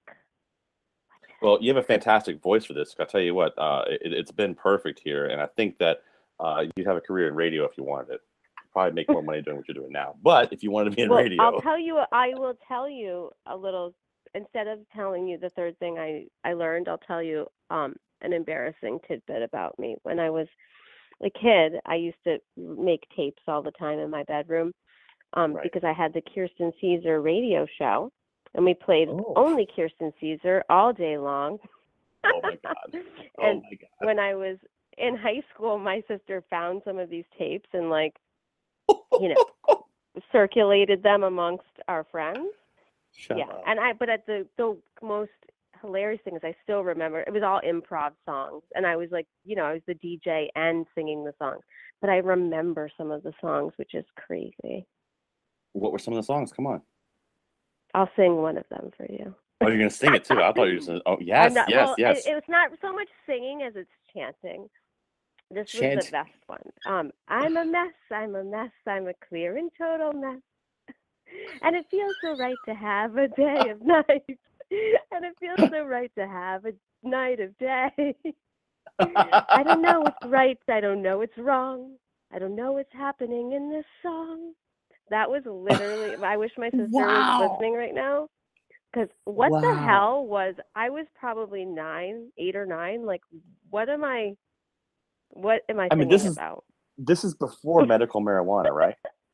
Well, you have a fantastic voice for this. I'll tell you what, uh, it, it's been perfect here, and I think that uh, you'd have a career in radio if you wanted it. You'd probably make more money doing what you're doing now. But if you wanted to be in well, radio, I'll tell you. I will tell you a little. Instead of telling you the third thing I I learned, I'll tell you um an embarrassing tidbit about me. When I was a kid, I used to make tapes all the time in my bedroom um, Right. because I had the Kirsten Caesar radio show, and we played Oh. only Kirsten Caesar all day long. oh my god, oh and my god, when I was in high school, my sister found some of these tapes and like, you know, circulated them amongst our friends. Shut yeah, up. and I but at the the most hilarious thing is I still remember it was all improv songs, and I was like, you know, I was the D J and singing the songs, but I remember some of the songs, which is crazy. What were some of the songs? Come on. I'll sing one of them for you. Oh, you're gonna sing it too. I thought you were just. Oh, yes, I'm not- yes, well, yes. It, it was not so much singing as it's chanting. This was Chant. the best one. Um, I'm a mess. I'm a mess. I'm a clear and total mess. And it feels so right to have a day of night. And it feels so right to have a night of day. I don't know what's right. I don't know what's wrong. I don't know what's happening in this song. That was literally, I wish my sister Wow. was listening right now. Because what the Wow. hell was, I was probably nine, eight or nine. Like, what am I, what am I I mean, singing this is about? this is before medical marijuana, right?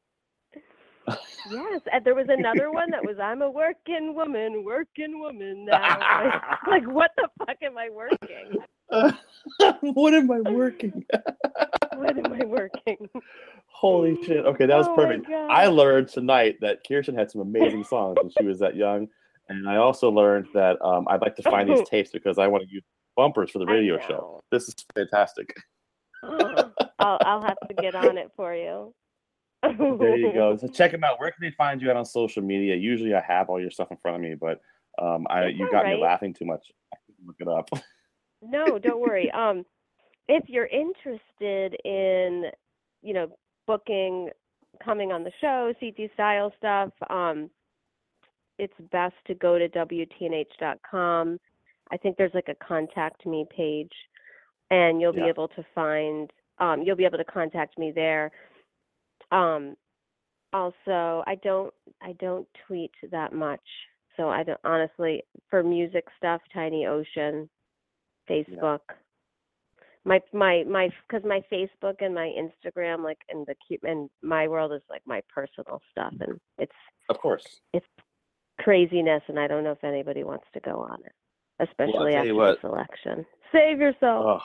Yes, and there was another one that was, I'm a working woman, working woman now. Like, like, what the fuck am I working? What am I working? What am I working? Holy shit. Okay, that was Oh my perfect. God. I learned tonight that Kirsten had some amazing songs when she was that young. And I also learned that um, I'd like to find these tapes because I want to use bumpers for the I radio know. show. This is fantastic. I'll, I'll have to get on it for you. There you go. So check them out. Where can they find you out on social media? Usually I have all your stuff in front of me, but um, I It's you all got right. me laughing too much. I can look it up. No, don't worry. Um, if you're interested in, you know, booking, coming on the show, C T style stuff, um, it's best to go to W T N H dot com. I think there's like a contact me page, and you'll be Yeah. able to find, um, you'll be able to contact me there. Um, also, I don't, I don't tweet that much, so I don't honestly for music stuff. Tiny Ocean, Facebook. My my my because my Facebook and my Instagram, like, and the cute and my world is like my personal stuff, and it's Of course. it's craziness, and I don't know if anybody wants to go on it, especially tell after you what. this election. Save yourself.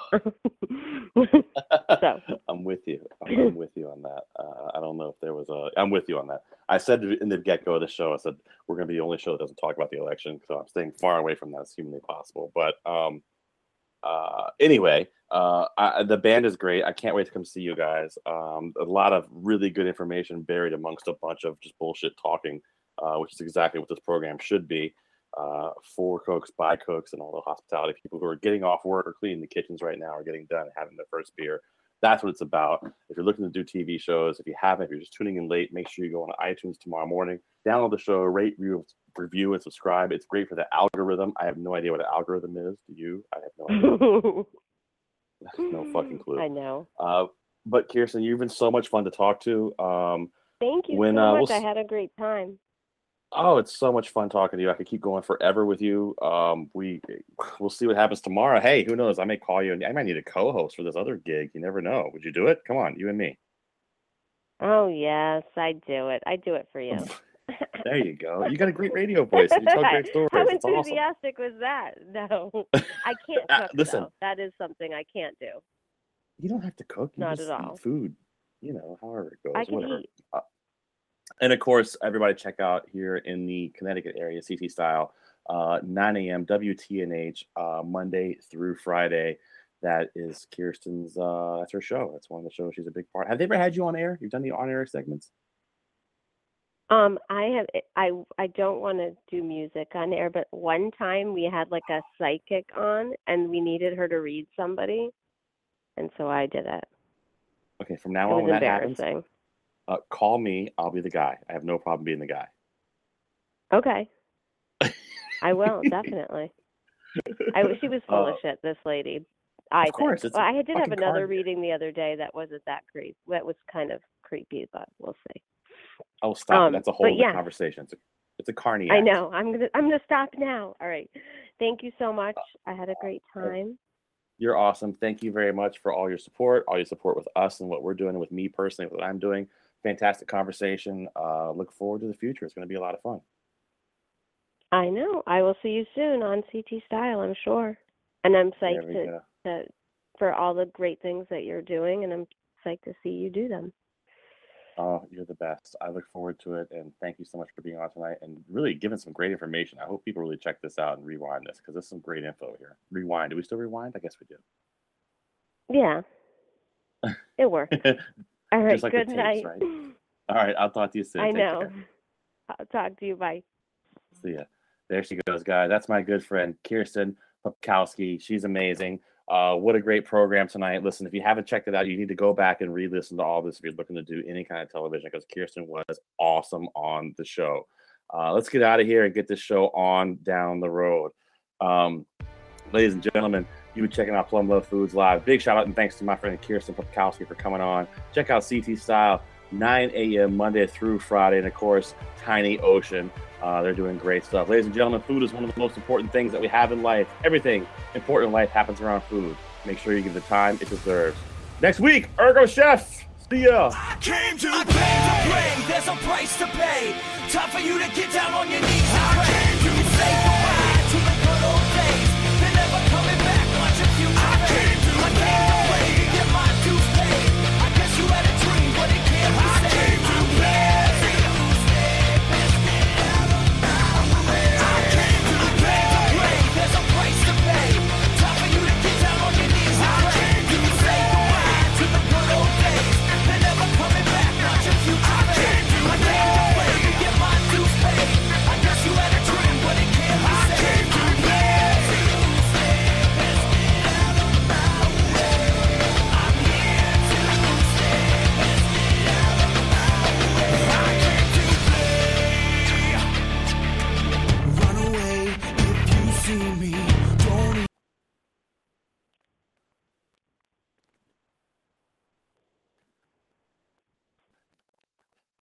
So. I'm with you. I'm, I'm with you on that. Uh, I don't know if there was a. I'm with you on that. I said in the get go of the show, I said we're going to be the only show that doesn't talk about the election, so I'm staying far away from that as humanly possible. But um, uh, anyway, uh, I, the band is great. I can't wait to come see you guys. Um, a lot of really good information buried amongst a bunch of just bullshit talking, uh, which is exactly what this program should be. Uh, for cooks, by cooks, and all the hospitality people who are getting off work or cleaning the kitchens right now or getting done and having their first beer. That's what it's about. If you're looking to do T V shows, if you haven't, if you're just tuning in late, make sure you go on iTunes tomorrow morning, download the show, rate, review, review and subscribe. It's great for the algorithm. I have no idea what an algorithm is. Do you? I have no idea. No fucking clue. I know. Uh, but Kirsten, you've been so much fun to talk to. Um, Thank you when, so uh, much. we'll I had a great time. Oh, it's so much fun talking to you. I could keep going forever with you. Um, we we'll see what happens tomorrow. Hey, who knows? I may call you, and I might need a co-host for this other gig. You never know. Would you do it? Come on, you and me. Oh yes, I do it. I do it for you. There you go. You got a great radio voice. You tell great stories. How It's awesome. enthusiastic was that? No, I can't Uh, cook. listen. though. That is something I can't do. You don't have to cook. You Not just at eat all. food. You know, however it goes. I can whatever. eat. Uh, and of course, everybody check out here in the Connecticut area, C T Style, uh, nine a.m. W T N H, uh, Monday through Friday. That is Kirsten's. Uh, that's her show. That's one of the shows she's a big part. Have they ever had you on air? You've done the on-air segments. Um, I have. I I don't want to do music on air, but one time we had like a psychic on, and we needed her to read somebody, and so I did it. Okay, from now It on, was when that happens, embarrassing. uh, call me. I'll be the guy. I have no problem being the guy. Okay. I will definitely. I she was full Uh, of shit. This lady. I Of course, think. it's Well, a I did have fucking another card. reading the other day that wasn't that creepy. That was kind of creepy, but we'll see. Oh, stop Um, it. That's a whole but other yeah. conversation. It's a, it's a carny I act. know. I'm gonna. I'm gonna stop now. All right. Thank you so much. I had a great time. You're awesome. Thank you very much for all your support, all your support with us and what we're doing, and with me personally, what I'm doing. Fantastic conversation. Uh, look forward to the future. It's going to be a lot of fun. I know. I will see you soon on C T Style, I'm sure. And I'm There psyched we to, go. to for all the great things that you're doing, and I'm psyched to see you do them. Oh, you're the best. I look forward to it, and thank you so much for being on tonight and really giving some great information. I hope people really check this out and rewind this because there's some great info here. Rewind. Do we still rewind? I guess we do. Yeah. It worked. All right. Just like the Good tapes, night. right? All right. I'll talk to you soon. I Take know. care. I'll talk to you. Bye. See ya. There she goes, guys. That's my good friend, Kirsten Popkowski. She's amazing. Uh, what a great program tonight. Listen, if you haven't checked it out, you need to go back and re-listen to all this if you're looking to do any kind of television because Kirsten was awesome on the show. Uh, let's get out of here and get this show on down the road. Um, ladies and gentlemen, you were checking out Plum Love Foods Live. Big shout out and thanks to my friend Kirsten Popkowski for coming on. Check out C T Style, nine a.m. Monday through Friday. And of course, Tiny Ocean. Uh, they're doing great stuff. Ladies and gentlemen, food is one of the most important things that we have in life. Everything important in life happens around food. Make sure you give the time it deserves. Next week, Ergo Chef. See ya. I came to play. There's a price to pay. Time for you to get down on your knees.